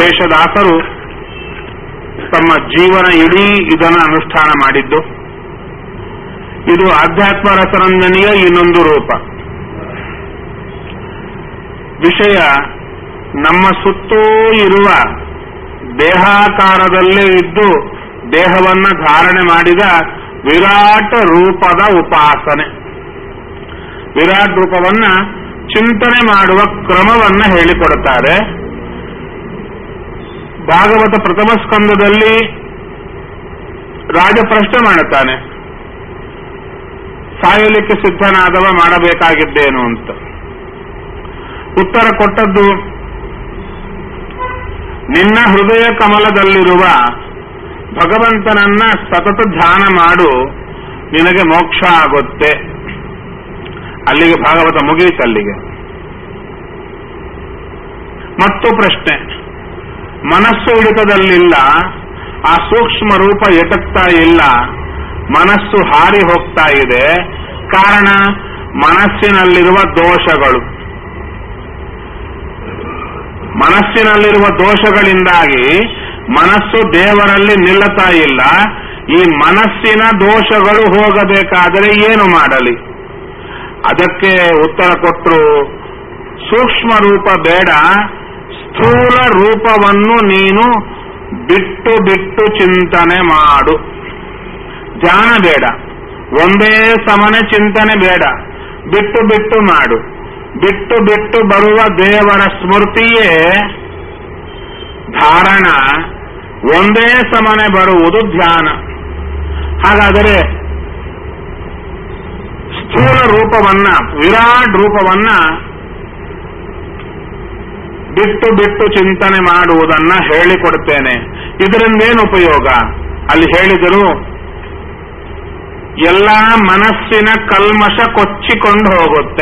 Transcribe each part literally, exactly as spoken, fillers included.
ಶೇಷದಾಸರು ತಮ್ಮ ಜೀವನ ಇಡೀ ಇದನ್ನು ಅನುಷ್ಠಾನ ಮಾಡಿದ್ದು. ಇದು ಆಧ್ಯಾತ್ಮ ರಸರಂಜನೆಯ ಇನ್ನೊಂದು ರೂಪ. ವಿಷಯ ನಮ್ಮ ಸುತ್ತೂ ಇರುವ ದೇಹಾಕಾರದಲ್ಲೇ ಇದ್ದು ದೇಹವನ್ನ ಧಾರಣೆ ಮಾಡಿದ ವಿರಾಟ್ ರೂಪದ ಉಪಾಸನೆ. ವಿರಾಟ್ ರೂಪವನ್ನ ಚಿಂತನೆ ಮಾಡುವ ಕ್ರಮವನ್ನ ಹೇಳಿಕೊಡುತ್ತಾರೆ. ಭಾಗವತ ಪ್ರಥಮ ಸ್ಕಂದದಲ್ಲಿ ರಾಜ ಪ್ರಶ್ನೆ ಮಾಡುತ್ತಾನೆ, ಸಾಯಲಿಕ್ಕೆ ಸಿದ್ಧನಾದವ ಮಾಡಬೇಕಾಗಿದ್ದೇನು ಅಂತ. ಉತ್ತರ ಕೊಟ್ಟದ್ದು, ನಿನ್ನ ಹೃದಯ ಕಮಲದಲ್ಲಿರುವ ಭಗವಂತನನ್ನ ಸತತ ಧ್ಯಾನ ಮಾಡು, ನಿನಗೆ ಮೋಕ್ಷ ಆಗುತ್ತೆ. ಅಲ್ಲಿಗೆ ಭಾಗವತ ಮುಗಿಯಿತು. ಅಲ್ಲಿಗೆ ಮತ್ತು ಪ್ರಶ್ನೆ, ಮನಸ್ಸು ಹಿಡಿತದಲ್ಲಿಲ್ಲ, ಆ ಸೂಕ್ಷ್ಮ ರೂಪ ಎಟಕ್ತಾ ಇಲ್ಲ, ಮನಸ್ಸು ಹಾರಿ ಹೋಗ್ತಾ ಇದೆ. ಕಾರಣ ಮನಸ್ಸಿನಲ್ಲಿರುವ ದೋಷಗಳು. ಮನಸ್ಸಿನಲ್ಲಿರುವ ದೋಷಗಳಿಂದಾಗಿ ಮನಸ್ಸು ದೇವರಲ್ಲಿ ನಿಲ್ಲತಾ ಇಲ್ಲ. ಈ ಮನಸ್ಸಿನ ದೋಷಗಳು ಹೋಗಬೇಕಾದರೆ ಏನು ಮಾಡಲಿ? ಅದಕ್ಕೆ ಉತ್ತರ ಕೊಟ್ಟರು, ಸೂಕ್ಷ್ಮ ರೂಪ ಬೇಡ, ಸ್ಥೂಲ ರೂಪವನ್ನು ನೀನು ಬಿಟ್ಟು ಬಿಟ್ಟು ಚಿಂತನೆ ಮಾಡು. ಧ್ಯಾನ ಬೇಡ, ಒಂದೇ ಸಮನೆ ಚಿಂತನೆ ಬೇಡ, ಬಿಟ್ಟು ಬಿಟ್ಟು ಮಾಡು. ಬಿಟ್ಟು ಬಿಟ್ಟು ಬರುವ ದೇವರ ಸ್ಮೃತಿಯೇ ಧಾರಣ, ಒಂದೇ ಸಮನೆ ಬರುವುದು ಧ್ಯಾನ. ಹಾಗಾದರೆ ಸ್ಥೂಲ ರೂಪವನ್ನ, ವಿರಾಟ್ ರೂಪವನ್ನ ಬಿಟ್ಟು ಬಿಟ್ಟು ಚಿಂತನೆ ಮಾಡುವುದನ್ನ ಹೇಳಿಕೊಡ್ತೇನೆ. ಇದರಿಂದೇನು ಉಪಯೋಗ? ಅಲ್ಲಿ ಹೇಳಿದರು, ಎಲ್ಲ ಮನಸ್ಸಿನ ಕಲ್ಮಶ ಕೊಚ್ಚಿಕೊಂಡು ಹೋಗುತ್ತೆ.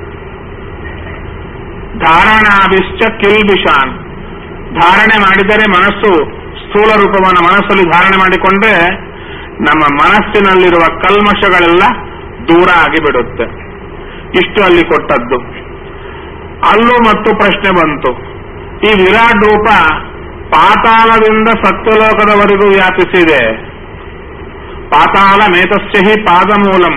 ಧಾರಣಾಭಿಶ್ಚ ಕಿಲ್ಬಿಷಾನ್. ಧಾರಣೆ ಮಾಡಿದರೆ ಮನಸ್ಸು, ಸ್ಥೂಲ ರೂಪವನ್ನು ಮನಸ್ಸಲ್ಲಿ ಧಾರಣೆ ಮಾಡಿಕೊಂಡ್ರೆ ನಮ್ಮ ಮನಸ್ಸಿನಲ್ಲಿರುವ ಕಲ್ಮಶಗಳೆಲ್ಲ ದೂರ ಆಗಿಬಿಡುತ್ತೆ. ಇಷ್ಟು ಅಲ್ಲಿ ಕೊಟ್ಟದ್ದು. ಅಲ್ಲೂ ಮತ್ತು ಪ್ರಶ್ನೆ ಬಂತು, ಈ ವಿರಾಟ್ ರೂಪ ಪಾತಾಳದಿಂದ ಸತ್ಯಲೋಕದವರೆಗೂ ವ್ಯಾಪಿಸಿದೆ. ಪಾತಾಳ ಮೇತಸ್ಯ ಹಿ ಪಾದಮೂಲಂ.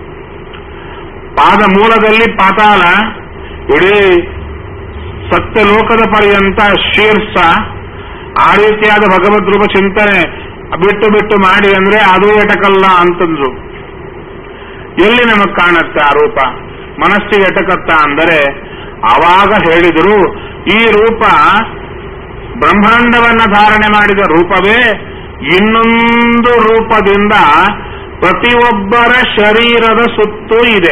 ಪಾದಮೂಲದಲ್ಲಿ ಪಾತಾಳ, ಇಡೀ ಸತ್ಯಲೋಕದ ಪರ್ಯಂತ ಶೀರ್ಷ. ಆ ರೀತಿಯಾದ ಭಗವದ್ರೂಪ ಚಿಂತನೆ ಬಿಟ್ಟು ಬಿಟ್ಟು ಮಾಡಿ ಅಂದ್ರೆ ಅದು ಎಟಕಲ್ಲ ಅಂತಂದ್ರು. ಎಲ್ಲಿ ನಮಗ್ ಕಾಣುತ್ತೆ ಆ ರೂಪ? ಮನಸ್ಸಿಗೆ ಎಟಕತ್ತ ಅಂದರೆ ಆವಾಗ ಹೇಳಿದರು, ಈ ರೂಪ ಬ್ರಹ್ಮಾಂಡವನ್ನ ಧಾರಣೆ ಮಾಡಿದ ರೂಪವೇ ಇನ್ನೊಂದು ರೂಪದಿಂದ ಪ್ರತಿಯೊಬ್ಬರ ಶರೀರದ ಸುತ್ತೂ ಇದೆ.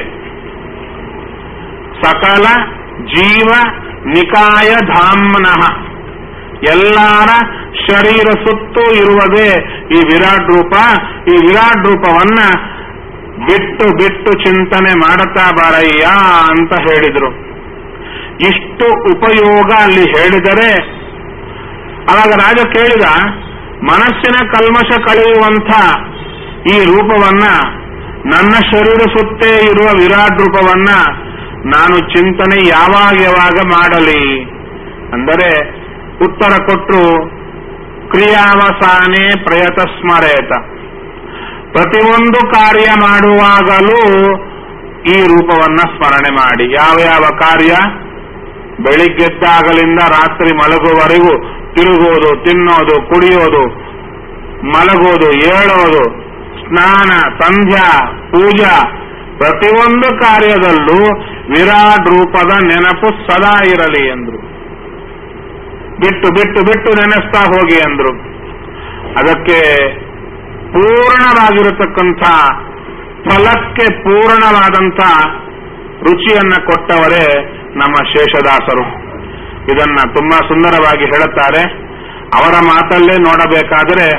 ಸಕಲ ಜೀವ ನಿಕಾಯ ಧಾಮ್ನಃ, ಎಲ್ಲರ ಶರೀರ ಸುತ್ತೂ ಇರುವುದೇ ಈ ವಿರಾಟ್ ರೂಪ. ಈ ವಿರಾಟ್ ರೂಪವನ್ನ ಬಿಟ್ಟು ಬಿಟ್ಟು ಚಿಂತನೆ ಮಾಡುತ್ತಾ ಬಾರಯ್ಯ ಅಂತ ಹೇಳಿದ್ರು. ಇಷ್ಟು ಉಪಯೋಗ ಅಲ್ಲಿ ಹೇಳಿದರೆ, ಆವಾಗ ರಾಜ ಕೇಳಿದ, ಮನಸ್ಸಿನ ಕಲ್ಮಶ ಕಳೆಯುವಂಥ ಈ ರೂಪವನ್ನ, ನನ್ನ ಶರೀರ ಸುತ್ತೇ ಇರುವ ವಿರಾಟ್ ರೂಪವನ್ನ ನಾನು ಚಿಂತನೆ ಯಾವಾಗ ಯಾವಾಗ ಮಾಡಲಿ ಅಂದರೆ ಉತ್ತರ ಕೊಟ್ಟರು, ಕ್ರಿಯಾವಸಾನೆ ಪ್ರಯತ ಸ್ಮರೇತ. ಪ್ರತಿಯೊಂದು ಕಾರ್ಯ ಮಾಡುವಾಗಲೂ ಈ ರೂಪವನ್ನ ಸ್ಮರಣೆ ಮಾಡಿ. ಯಾವ ಯಾವ ಕಾರ್ಯ? ಬೆಳಿಗ್ಗೆದ್ದಾಗಲಿಂದ ರಾತ್ರಿ ಮಲಗುವವರೆಗೂ ತಿರುಗೋದು, ತಿನ್ನೋದು, ಕುಡಿಯೋದು, ಮಲಗೋದು, ಏಳೋದು, ಸ್ನಾನ, ಸಂಧ್ಯಾ, ಪೂಜಾ, ಪ್ರತಿಯೊಂದು ಕಾರ್ಯದಲ್ಲೂ ವಿರಾಟ್ ರೂಪದ ನೆನಪು ಸದಾ ಇರಲಿ ಎಂದ್ರು. ಬಿಟ್ಟು ಬಿಟ್ಟು ಬಿಟ್ಟು ನೆನೆಸ್ತಾ ಹೋಗಿ ಎಂದ್ರು. ಅದಕ್ಕೆ ಪೂರ್ಣವಾಗಿರತಕ್ಕಂಥ ಫಲಕ್ಕೆ ಪೂರ್ಣವಾದಂಥ ರುಚಿಯನ್ನ ಕೊಟ್ಟವರೇ ನಮ್ಮ ಶೇಷದಾಸರು. ಇದನ್ನ ತುಂಬಾ ಸುಂದರವಾಗಿ ಹೇಳುತ್ತಾರೆ. ಅವರ ಮಾತಲ್ಲೇ ನೋಡಬೇಕಾದರೆ,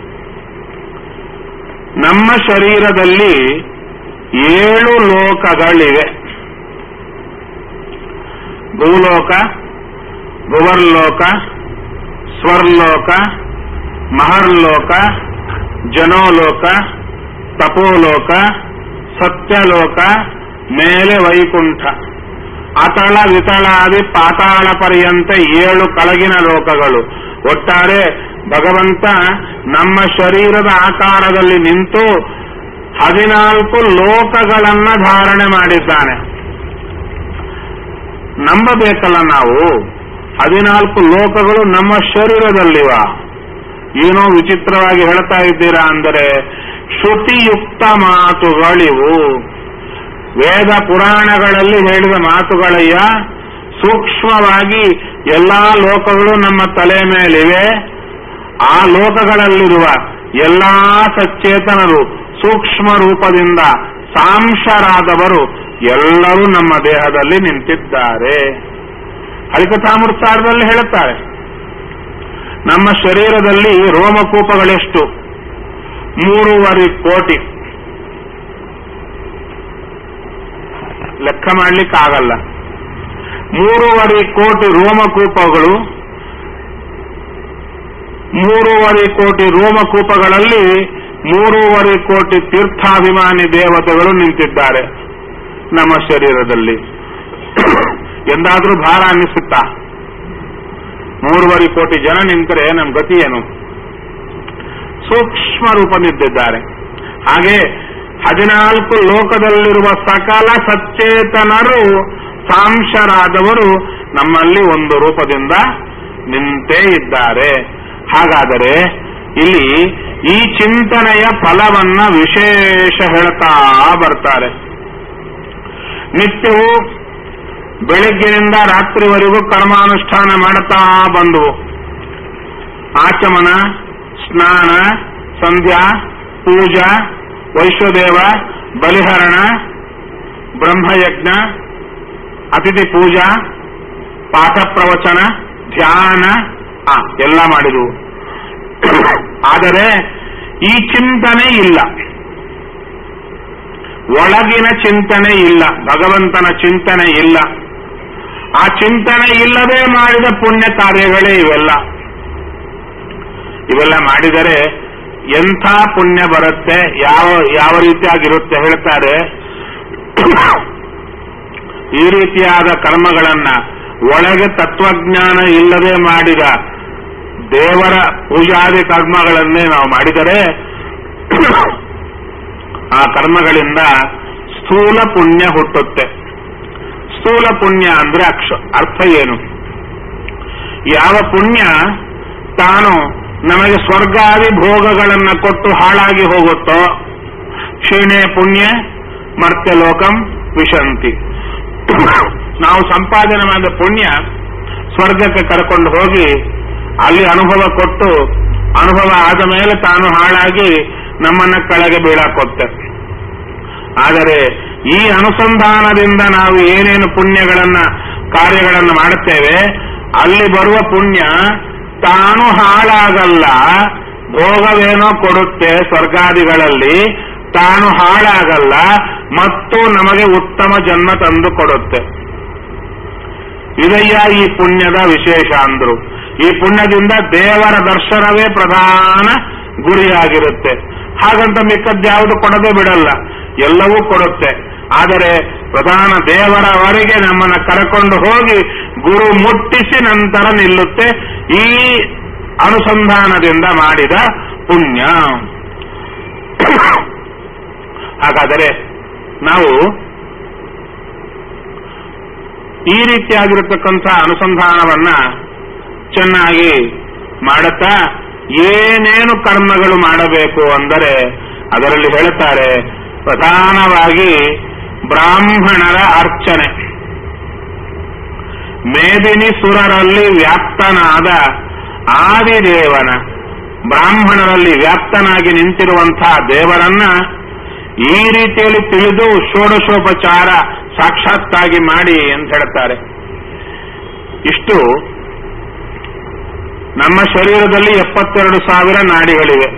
ನಮ್ಮ ಶರೀರದಲ್ಲಿ ಏಳು ಲೋಕಗಳಿವೆ. ಭೂಲೋಕ, ಭುವರ್ಲೋಕ, ಸ್ವರ್ಲೋಕ, ಮಹರ್ಲೋಕ, ಜನೋಲೋಕ, ತಪೋಲೋಕ, ಸತ್ಯಲೋಕ, ಮೇಲೆ ವೈಕುಂಠ, ಅತಳ ವಿತಳಾದಿ ಪಾತಾಳ ಪರ್ಯಂತ ಏಳು ಕೆಳಗಿನ ಲೋಕಗಳು. ಒಟ್ಟಾರೆ ಭಗವಂತ ನಮ್ಮ ಶರೀರದ ಆಕಾರದಲ್ಲಿ ನಿಂತು ಹದಿನಾಲ್ಕು ಲೋಕಗಳನ್ನ ಧಾರಣೆ ಮಾಡಿದ್ದಾನೆ. ನಂಬಬೇಕಲ್ಲ ನಾವು, ಹದಿನಾಲ್ಕು ಲೋಕಗಳು ನಮ್ಮ ಶರೀರದಲ್ಲಿವ. ಏನೋ ವಿಚಿತ್ರವಾಗಿ ಹೇಳ್ತಾ ಇದ್ದೀರಾ ಅಂದರೆ, ಶ್ರುತಿಯುಕ್ತ ಮಾತುಗಳಿವು. ವೇದ ಪುರಾಣಗಳಲ್ಲಿ ಹೇಳಿದ ಮಾತುಗಳಯ್ಯ. ಸೂಕ್ಷ್ಮವಾಗಿ ಎಲ್ಲಾ ಲೋಕಗಳು ನಮ್ಮ ತಲೆ ಮೇಲಿವೆ. ಆ ಲೋಕಗಳಲ್ಲಿರುವ ಎಲ್ಲಾ ಸಚೇತನರು ಸೂಕ್ಷ್ಮ ರೂಪದಿಂದ ಸಾಂಶರಾದವರು ಎಲ್ಲರೂ ನಮ್ಮ ದೇಹದಲ್ಲಿ ನಿಂತಿದ್ದಾರೆ. ಹರಿಕಥಾಮೃತಾರ್ಧದಲ್ಲಿ ಹೇಳುತ್ತಾರೆ, ನಮ್ಮ ಶರೀರದಲ್ಲಿ ರೋಮಕೂಪಗಳೆಷ್ಟು? ಮೂರುವರೆ ಕೋಟಿ. ಲೆಕ್ಕ ಮಾಡ್ಲಿಕ್ಕಾಗಲ್ಲ. ಮೂರುವರೆ ಕೋಟಿ ರೋಮಕೂಪಗಳು. ಮೂರುವರೆ ಕೋಟಿ ರೋಮಕೂಪಗಳಲ್ಲಿ ಮೂರುವರೆ ಕೋಟಿ ತೀರ್ಥಾಭಿಮಾನಿ ದೇವತೆಗಳು ನಿಂತಿದ್ದಾರೆ ನಮ್ಮ ಶರೀರದಲ್ಲಿ. ಎಂದಾದ್ರೂ ಭಾರ ಅನ್ನಿಸುತ್ತಾ? ಮೂರುವರೆ ಕೋಟಿ ಜನ ನಿಂತರೆ ನಮ್ಮ ಗತಿ ಏನು? ಸೂಕ್ಷ್ಮ ರೂಪ ನಿಂತಿದ್ದಾರೆ. ಹಾಗೆ ಹದಿನಾಲ್ಕು ಲೋಕದಲ್ಲಿರುವ ಸಕಲ ಸಚೇತನರು ಸಾಂಶರಾದವರು ನಮ್ಮಲ್ಲಿ ಒಂದು ರೂಪದಿಂದ ನಿಂತೇ ಇದ್ದಾರೆ. ಹಾಗಾದರೆ ಇಲ್ಲಿ ಈ ಚಿಂತನೆಯ ಫಲವನ್ನ ವಿಶೇಷ ಹೇಳ್ತಾ ಬರ್ತಾರೆ. ನಿತ್ಯವೂ ಬೆಳಗ್ಗಿನಿಂದ ರಾತ್ರಿವರೆಗೂ ಕರ್ಮಾನುಷ್ಠಾನ ಮಾಡುತ್ತಾ ಬಂದವು. ಆಚಮನ, ಸ್ನಾನ, ಸಂಧ್ಯಾ, ಪೂಜಾ, ವೈಶ್ವದೇವ, ಬಲಿಹರಣ, ಬ್ರಹ್ಮಯಜ್ಞ, ಅತಿಥಿ ಪೂಜಾ, ಪಾಠ ಪ್ರವಚನ, ಧ್ಯಾನ ಆ ಎಲ್ಲ ಮಾಡಿದವು. ಆದರೆ ಈ ಚಿಂತನೆ ಇಲ್ಲ, ಒಳಗಿನ ಚಿಂತನೆ ಇಲ್ಲ, ಭಗವಂತನ ಚಿಂತನೆ ಇಲ್ಲ. ಆ ಚಿಂತನೆ ಇಲ್ಲದೆ ಮಾಡಿದ ಪುಣ್ಯ ಕಾರ್ಯಗಳೇ ಇವೆಲ್ಲ. ಇವೆಲ್ಲ ಮಾಡಿದರೆ ಎಂಥ ಪುಣ್ಯ ಬರುತ್ತೆ, ಯಾವ ಯಾವ ರೀತಿಯಾಗಿರುತ್ತೆ ಹೇಳ್ತಾರೆ. ಈ ರೀತಿಯಾದ ಕರ್ಮಗಳನ್ನ ಒಳಗೆ ತತ್ವಜ್ಞಾನ ಇಲ್ಲದೆ ಮಾಡಿದ ದೇವರ ಪೂಜಾದಿ ಕರ್ಮಗಳನ್ನೇ ನಾವು ಮಾಡಿದರೆ ಆ ಕರ್ಮಗಳಿಂದ ಸ್ಥೂಲ ಪುಣ್ಯ ಹುಟ್ಟುತ್ತೆ. ಸ್ಥೂಲ ಪುಣ್ಯ ಅಂದ್ರೆ ಅಕ್ಷ ಅರ್ಥ ಏನು? ಯಾವ ಪುಣ್ಯ ತಾನು ನಮಗೆ ಸ್ವರ್ಗಾದಿ ಭೋಗಗಳನ್ನು ಕೊಟ್ಟು ಹಾಳಾಗಿ ಹೋಗುತ್ತೋ, ಕ್ಷೀಣೆ ಪುಣ್ಯ ಮರ್ತ್ಯಲೋಕಂ ವಿಶಂತಿ. ನಾವು ಸಂಪಾದನೆ ಮಾಡಿದ ಪುಣ್ಯ ಸ್ವರ್ಗಕ್ಕೆ ಕರ್ಕೊಂಡು ಹೋಗಿ ಅಲ್ಲಿ ಅನುಭವ ಕೊಟ್ಟು, ಅನುಭವ ಆದ ಮೇಲೆ ತಾನು ಹಾಳಾಗಿ ನಮ್ಮನ್ನ ಕೆಳಗೆ ಬೀಳಾಕೊತ್ತೆ. ಆದರೆ ಈ ಅನುಸಂಧಾನದಿಂದ ನಾವು ಏನೇನು ಪುಣ್ಯಗಳನ್ನ ಕಾರ್ಯಗಳನ್ನು ಮಾಡುತ್ತೇವೆ, ಅಲ್ಲಿ ಬರುವ ಪುಣ್ಯ ತಾನು ಹಾಳಾಗಲ್ಲ, ಭೋಗವೇನೋ ಕೊಡುತ್ತೆ ಸ್ವರ್ಗಾದಿಗಳಲ್ಲಿ, ತಾನು ಹಾಳಾಗಲ್ಲ ಮತ್ತು ನಮಗೆ ಉತ್ತಮ ಜನ್ಮ ತಂದು ಕೊಡುತ್ತೆ. ಇದಯ್ಯ ಈ ಪುಣ್ಯದ ವಿಶೇಷ ಅಂದ್ರು. ಈ ಪುಣ್ಯದಿಂದ ದೇವರ ದರ್ಶನವೇ ಪ್ರಧಾನ ಗುರಿಯಾಗಿರುತ್ತೆ. ಹಾಗಂತ ಮಿಕ್ಕದ್ಯಾವುದು ಕೊಡದೆ ಬಿಡಲ್ಲ, ಎಲ್ಲವೂ ಕೊಡುತ್ತೆ. ಆದರೆ ಪ್ರಧಾನ ದೇವರವರೆಗೆ ನಮ್ಮನ್ನ ಕರೆಕೊಂಡು ಹೋಗಿ ಗುರು ಮುಟ್ಟಿಸಿ ನಂತರ ನಿಲ್ಲುತ್ತೆ ಈ ಅನುಸಂಧಾನದಿಂದ ಮಾಡಿದ ಪುಣ್ಯ. ಹಾಗಾದರೆ ನಾವು ಈ ರೀತಿಯಾಗಿರತಕ್ಕಂಥ ಅನುಸಂಧಾನವನ್ನ ಚೆನ್ನಾಗಿ ಮಾಡುತ್ತಾ ಏನೇನು ಕರ್ಮಗಳು ಮಾಡಬೇಕು ಅಂದರೆ ಅದರಲ್ಲಿ ಹೇಳುತ್ತಾರೆ, ಪ್ರಧಾನವಾಗಿ ಬ್ರಾಹ್ಮಣರ ಅರ್ಚನೆ. ಮೇದಿನಿ ಸುರರಲ್ಲಿ ವ್ಯಾಪ್ತನಾದ ಆದಿದೇವನ, ಬ್ರಾಹ್ಮಣರಲ್ಲಿ ವ್ಯಾಪ್ತನಾಗಿ ನಿಂತಿರುವಂತಹ ದೇವರನ್ನ ಈ ರೀತಿಯಲ್ಲಿ ತಿಳಿದು ಷೋಡಶೋಪಚಾರ ಸಾಕ್ಷಾತ್ತಾಗಿ ಮಾಡಿ ಅಂತ ಹೇಳ್ತಾರೆ. ಇಷ್ಟು ನಮ್ಮ ಶರೀರದಲ್ಲಿ ಎಪ್ಪತ್ತೆರಡು ಸಾವಿರ ನಾಡಿಗಳಿವೆ.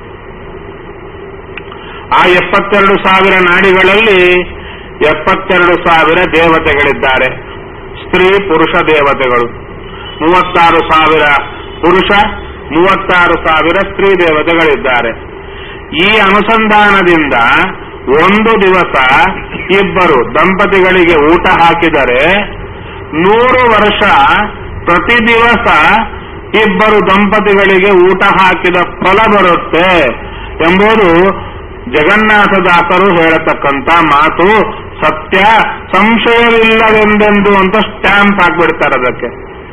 ಆ ಎಪ್ಪತ್ತೆರಡು ಸಾವಿರ ನಾಡಿಗಳಲ್ಲಿ ಎಪ್ಪತ್ತೆರಡು ಸಾವಿರ ದೇವತೆಗಳಿದ್ದಾರೆ, ಸ್ತ್ರೀ ಪುರುಷ ದೇವತೆಗಳು. ಮೂವತ್ತಾರು ಸಾವಿರ ಪುರುಷ, ಮೂವತ್ತಾರು ಸಾವಿರ ಸ್ತ್ರೀ ದೇವತೆಗಳಿದ್ದಾರೆ. ಈ ಅನುಸಂಧಾನದಿಂದ ಒಂದು ದಿವಸ ಇಬ್ಬರು ದಂಪತಿಗಳಿಗೆ ಊಟ ಹಾಕಿದರೆ ನೂರು ವರ್ಷ ಪ್ರತಿ ದಿವಸ ಇಬ್ಬರು ದಂಪತಿಗಳಿಗೆ ಊಟ ಹಾಕಿದ ಫಲ ಬರುತ್ತೆ ಎಂಬುದು ಜಗನ್ನಾಥದಾಸರು ಹೇಳತಕ್ಕಂಥ ಮಾತು ಸತ್ಯ, ಸಂಶಯವಿಲ್ಲವೆಂದೆಂದು ಅಂತ ಸ್ಟ್ಯಾಂಪ್ ಹಾಕ್ಬಿಡ್ತಾರೆ ಅದಕ್ಕೆ.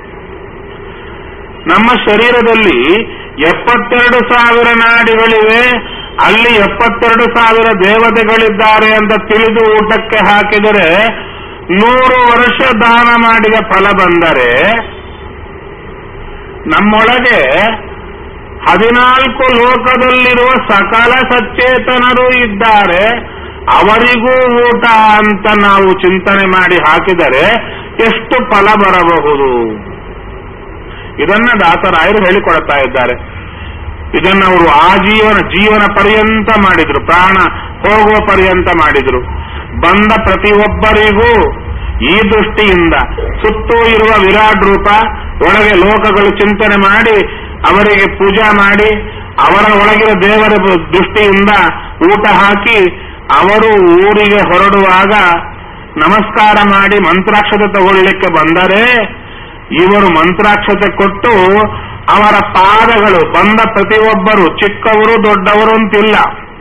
ನಮ್ಮ ಶರೀರದಲ್ಲಿ ಎಪ್ಪತ್ತೆರಡು ಸಾವಿರ ನಾಡಿಗಳಿವೆ, ಅಲ್ಲಿ ಎಪ್ಪತ್ತೆರಡು ಸಾವಿರ ದೇವತೆಗಳಿದ್ದಾರೆ ಅಂತ ತಿಳಿದು ಊಟಕ್ಕೆ ಹಾಕಿದರೆ ನೂರು ವರ್ಷ ದಾನ ಮಾಡಿದ ಫಲ ಬಂದರೆ, ನಮ್ಮೊಳಗೆ ಹದಿನಾಲ್ಕು ಲೋಕದಲ್ಲಿರುವ ಸಕಲ ಸಚೇತನರು ಇದ್ದಾರೆ, ಅವರಿಗೂ ಊಟ ಅಂತ ನಾವು ಚಿಂತನೆ ಮಾಡಿ ಹಾಕಿದರೆ ಎಷ್ಟು ಫಲ ಬರಬಹುದು? ಇದನ್ನ ದಾಸರಾಯರು ಹೇಳಿಕೊಡ್ತಾ ಇದ್ದಾರೆ. ಇದನ್ನ ಅವರು ಆಜೀವನ ಜೀವನ ಪರ್ಯಂತ ಮಾಡಿದ್ರು, ಪ್ರಾಣ ಹೋಗುವ ಪರ್ಯಂತ ಮಾಡಿದ್ರು. ಬಂದ ಪ್ರತಿಯೊಬ್ಬರಿಗೂ ಈ ದೃಷ್ಟಿಯಿಂದ ಸುತ್ತೂ ಇರುವ ವಿರಾಟ್ ರೂಪ, ಒಳಗೆ ಲೋಕಗಳು ಚಿಂತನೆ ಮಾಡಿ ಅವರಿಗೆ ಪೂಜಾ ಮಾಡಿ ಅವರ ಒಳಗಿನ ದೇವರ ದೃಷ್ಟಿಯಿಂದ ಊಟ ಹಾಕಿ ಅವರು ಊರಿಗೆ ಹೊರಡುವಾಗ ನಮಸ್ಕಾರ ಮಾಡಿ ಮಂತ್ರಾಕ್ಷತೆ ತಗೊಳ್ಳಿಕ್ಕೆ ಬಂದರೆ ಇವರು ಮಂತ್ರಾಕ್ಷತೆ ಕೊಟ್ಟು ಅವರ ಪಾದಗಳು, ಬಂದ ಪ್ರತಿಯೊಬ್ಬರು ಚಿಕ್ಕವರು ದೊಡ್ಡವರು ಅಂತಿಲ್ಲ,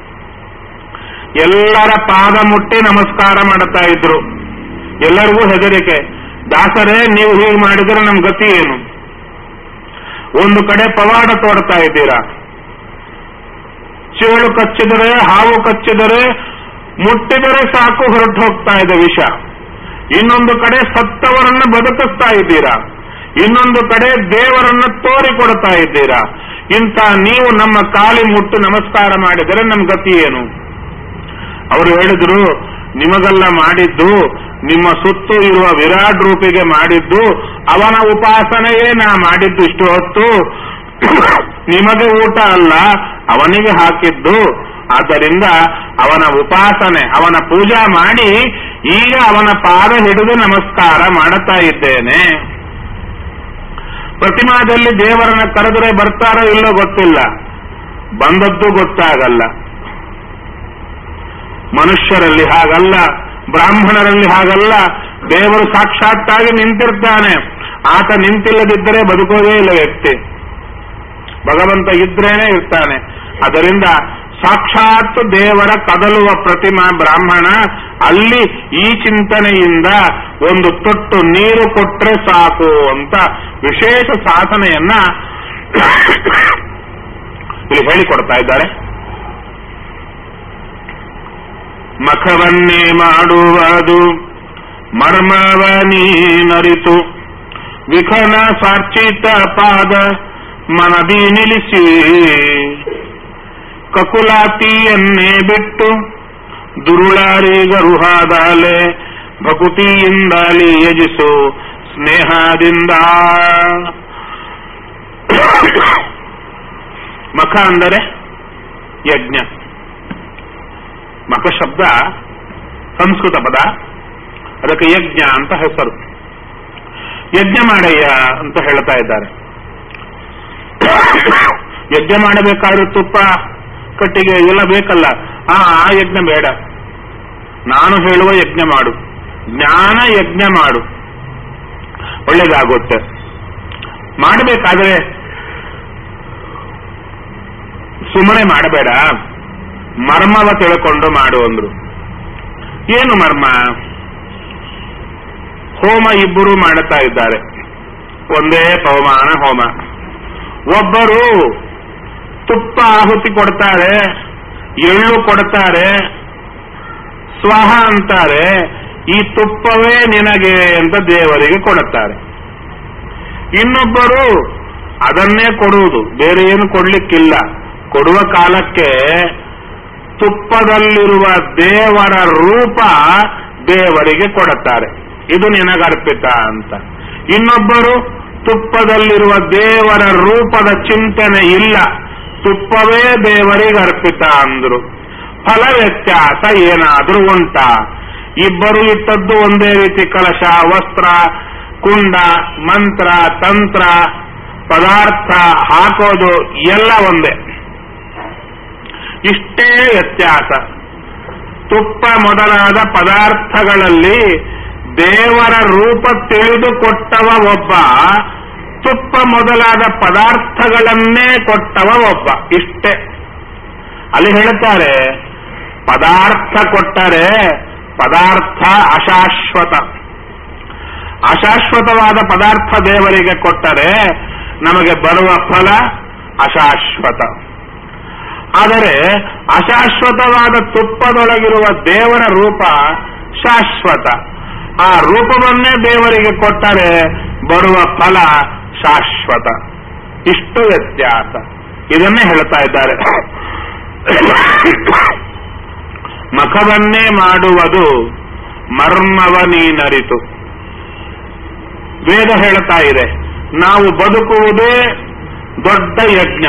ಎಲ್ಲರ ಪಾದ ಮುಟ್ಟಿ ನಮಸ್ಕಾರ ಮಾಡ್ತಾ ಇದ್ರು. ಎಲ್ಲರಿಗೂ ಹೆದರಿಕೆ, ದಾಸರೇ ನೀವು ಹೀಗೆ ಮಾಡಿದರೆ ನಮ್ ಗತಿ ಏನು? ಒಂದು ಕಡೆ ಪವಾಡ ತೋಡ್ತಾ ಇದ್ದೀರಾ, ಚೇಳು ಕಚ್ಚಿದರೆ, ಹಾವು ಕಚ್ಚಿದರೆ ಮುಟ್ಟಿದರೆ ಸಾಕು ಹೊರಟು ಹೋಗ್ತಾ ಇದೆ ವಿಷ. ಇನ್ನೊಂದು ಕಡೆ ಸತ್ತವರನ್ನ ಬದುಕಿಸ್ತಾ ಇದ್ದೀರಾ, ಇನ್ನೊಂದು ಕಡೆ ದೇವರನ್ನ ತೋರಿಕೊಡ್ತಾ ಇದ್ದೀರಾ. ಇಂಥ ನೀವು ನಮ್ಮ ಕಾಲಿ ಮುಟ್ಟು ನಮಸ್ಕಾರ ಮಾಡಿದರೆ ನಮ್ ಗತಿ ಏನು? ಅವರು ಹೇಳಿದ್ರು, ನಿಮಗೆಲ್ಲ ಮಾಡಿದ್ದು ನಿಮ್ಮ ಸುತ್ತು ಇರುವ ವಿರಾಟ್ ರೂಪಿಗೆ ಮಾಡಿದ್ದು, ಅವನ ಉಪಾಸನೆಯೇ ನಾ ಮಾಡಿದ್ದು ಇಷ್ಟು ಹೊತ್ತು, ನಿಮಗೆ ಊಟ ಅಲ್ಲ ಅವನಿಗೆ ಹಾಕಿದ್ದು. ಆದ್ದರಿಂದ ಅವನ ಉಪಾಸನೆ, ಅವನ ಪೂಜಾ ಮಾಡಿ ಈಗ ಅವನ ಪಾದ ಹಿಡಿದು ನಮಸ್ಕಾರ ಮಾಡುತ್ತಾ ಇದ್ದೇನೆ. ಪ್ರತಿಮಾದಲ್ಲಿ ದೇವರನ್ನ ಕರೆದರೆ ಬರ್ತಾರೋ ಇಲ್ಲೋ ಗೊತ್ತಿಲ್ಲ, ಬಂದದ್ದು ಗೊತ್ತಾಗಲ್ಲ. ಮನುಷ್ಯರಲ್ಲಿ ಹಾಗಲ್ಲ, ಬ್ರಾಹ್ಮಣರಲ್ಲಿ ಹಾಗಲ್ಲ. ದೇವರು ಸಾಕ್ಷಾತ್ತಾಗಿ ನಿಂತಿರ್ತಾನೆ, ಆತ ನಿಂತಿಲ್ಲದಿದ್ದರೆ ಬದುಕೋದೇ ಇಲ್ಲ ವ್ಯಕ್ತಿ. ಭಗವಂತ ಇದ್ರೇನೆ ಇರ್ತಾನೆ. ಅದರಿಂದ ಸಾಕ್ಷಾತ್ ದೇವರ ಕದಲುವ ಪ್ರತಿಮಾ ಬ್ರಾಹ್ಮಣ. ಅಲ್ಲಿ ಈ ಚಿಂತನೆಯಿಂದ ಒಂದು ತೊಟ್ಟು ನೀರು ಕೊಟ್ರೆ ಸಾಕು ಅಂತ ವಿಶೇಷ ಸಾಧನೆಯನ್ನ ಇಲ್ಲಿ ಹೇಳಿಕೊಡ್ತಾ ಇದ್ದಾರೆ. ಮಖವನ್ನೇ ಮಾಡುವುದು ಮರ್ಮವನೀನರಿತು, ವಿಖನ ಸಾರ್ಚಿತ ಪಾದ ಮನದಿ ನಿಲ್ಲಿಸಿ, ಕಕುಲಾತಿಯನ್ನೇ ಬಿಟ್ಟು ದುರುಳಾರಿಗರುಹಾದಾಲೆ ಭಕುತಿಯಿಂದಲಿ ಯಜಿಸು ಸ್ನೇಹದಿಂದ. ಮಖ ಅಂದರೆ ಯಜ್ಞ. ಮಖ ಶಬ್ದ ಸಂಸ್ಕೃತ ಪದ, ಅದಕ್ಕೆ ಯಜ್ಞ ಅಂತ ಹೆಸರು. ಯಜ್ಞ ಮಾಡಯ್ಯ ಅಂತ ಹೇಳ್ತಾ ಇದ್ದಾರೆ. ಯಜ್ಞ ಮಾಡಬೇಕಾದ್ರೆ ತುಪ್ಪ ಕಟ್ಟಿಗೆ ಎಲ್ಲ ಬೇಕಲ್ಲ, ಆ ಆ ಯಜ್ಞ ಬೇಡ. ನಾನು ಹೇಳುವ ಯಜ್ಞ ಮಾಡು, ಜ್ಞಾನ ಯಜ್ಞ ಮಾಡು, ಒಳ್ಳೇದಾಗುತ್ತೆ. ಮಾಡಬೇಕಾದ್ರೆ ಸುಮ್ಮನೆ ಮಾಡಬೇಡ, ಮರ್ಮವ ತಿಳ್ಕೊಂಡು ಮಾಡು ಅಂದ್ರು. ಏನು ಮರ್ಮ? ಹೋಮ ಇಬ್ಬರು ಮಾಡುತ್ತಾ ಇದ್ದಾರೆ, ಒಂದೇ ಪವಮಾನ ಹೋಮ. ಒಬ್ಬರು ತುಪ್ಪ ಆಹುತಿ ಕೊಡ್ತಾರೆ, ಎಳ್ಳು ಕೊಡ್ತಾರೆ, ಸ್ವಹ ಅಂತಾರೆ, ಈ ತುಪ್ಪವೇ ನಿನಗೆ ಅಂತ ದೇವರಿಗೆ ಕೊಡುತ್ತಾರೆ. ಇನ್ನೊಬ್ಬರು ಅದನ್ನೇ ಕೊಡುವುದು, ಬೇರೆ ಏನು ಕೊಡ್ಲಿಕ್ಕಿಲ್ಲ. ಕೊಡುವ ಕಾಲಕ್ಕೆ ತುಪ್ಪದಲ್ಲಿರುವ ದೇವರ ರೂಪ ದೇವರಿಗೆ ಕೊಡುತ್ತಾರೆ, ಇದು ನಿನಗರ್ಪಿತ ಅಂತ. ಇನ್ನೊಬ್ಬರು ತುಪ್ಪದಲ್ಲಿರುವ ದೇವರ ರೂಪದ ಚಿಂತನೆ ಇಲ್ಲ, ತುಪ್ಪವೇ ದೇವರಿಗೆ ಅರ್ಪಿತ ಅಂದ್ರು. ಫಲ ವ್ಯತ್ಯಾಸ ಏನಾದ್ರೂ ಉಂಟಾ? ಇಬ್ಬರು ಇಟ್ಟದ್ದು ಒಂದೇ ರೀತಿ ಕಲಶ, ವಸ್ತ್ರ, ಕುಂಡ, ಮಂತ್ರ, ತಂತ್ರ, ಪದಾರ್ಥ ಹಾಕೋದು ಎಲ್ಲ ಒಂದೇ. ಇಷ್ಟೇ ವ್ಯತ್ಯಾಸ. ತುಪ್ಪ ಮೊದಲಾದ ಪದಾರ್ಥಗಳಲ್ಲಿ ದೇವರ ರೂಪ ತಿಳಿದುಕೊಟ್ಟವ ಒಬ್ಬ, ತುಪ್ಪ ಮೊದಲಾದ ಪದಾರ್ಥಗಳನ್ನೇ ಕೊಟ್ಟವ ಒಬ್ಬ. ಇಷ್ಟೇ. ಅಲ್ಲಿ ಹೇಳುತ್ತಾರೆ, ಪದಾರ್ಥ ಕೊಟ್ಟರೆ ಪದಾರ್ಥ ಅಶಾಶ್ವತ. ಅಶಾಶ್ವತವಾದ ಪದಾರ್ಥ ದೇವರಿಗೆ ಕೊಟ್ಟರೆ ನಮಗೆ ಬರುವ ಫಲ ಅಶಾಶ್ವತ. ಆದರೆ ಅಶಾಶ್ವತವಾದ ತುಪ್ಪದೊಳಗಿರುವ ದೇವರ ರೂಪ ಶಾಶ್ವತ. ಆ ರೂಪವನ್ನೇ ದೇವರಿಗೆ ಕೊಟ್ಟರೆ ಬರುವ ಫಲ ಶಾಶ್ವತ. ಇಷ್ಟು ವ್ಯತ್ಯಾಸ. ಇದನ್ನೇ ಹೇಳ್ತಾ ಇದ್ದಾರೆ. ಮಖವನ್ನೇ ಮಾಡುವುದು ಮರ್ಮವ ನೀನರಿತು. ವೇದ ಹೇಳ್ತಾ ಇದೆ, ನಾವು ಬದುಕುವುದೇ ದೊಡ್ಡ ಯಜ್ಞ.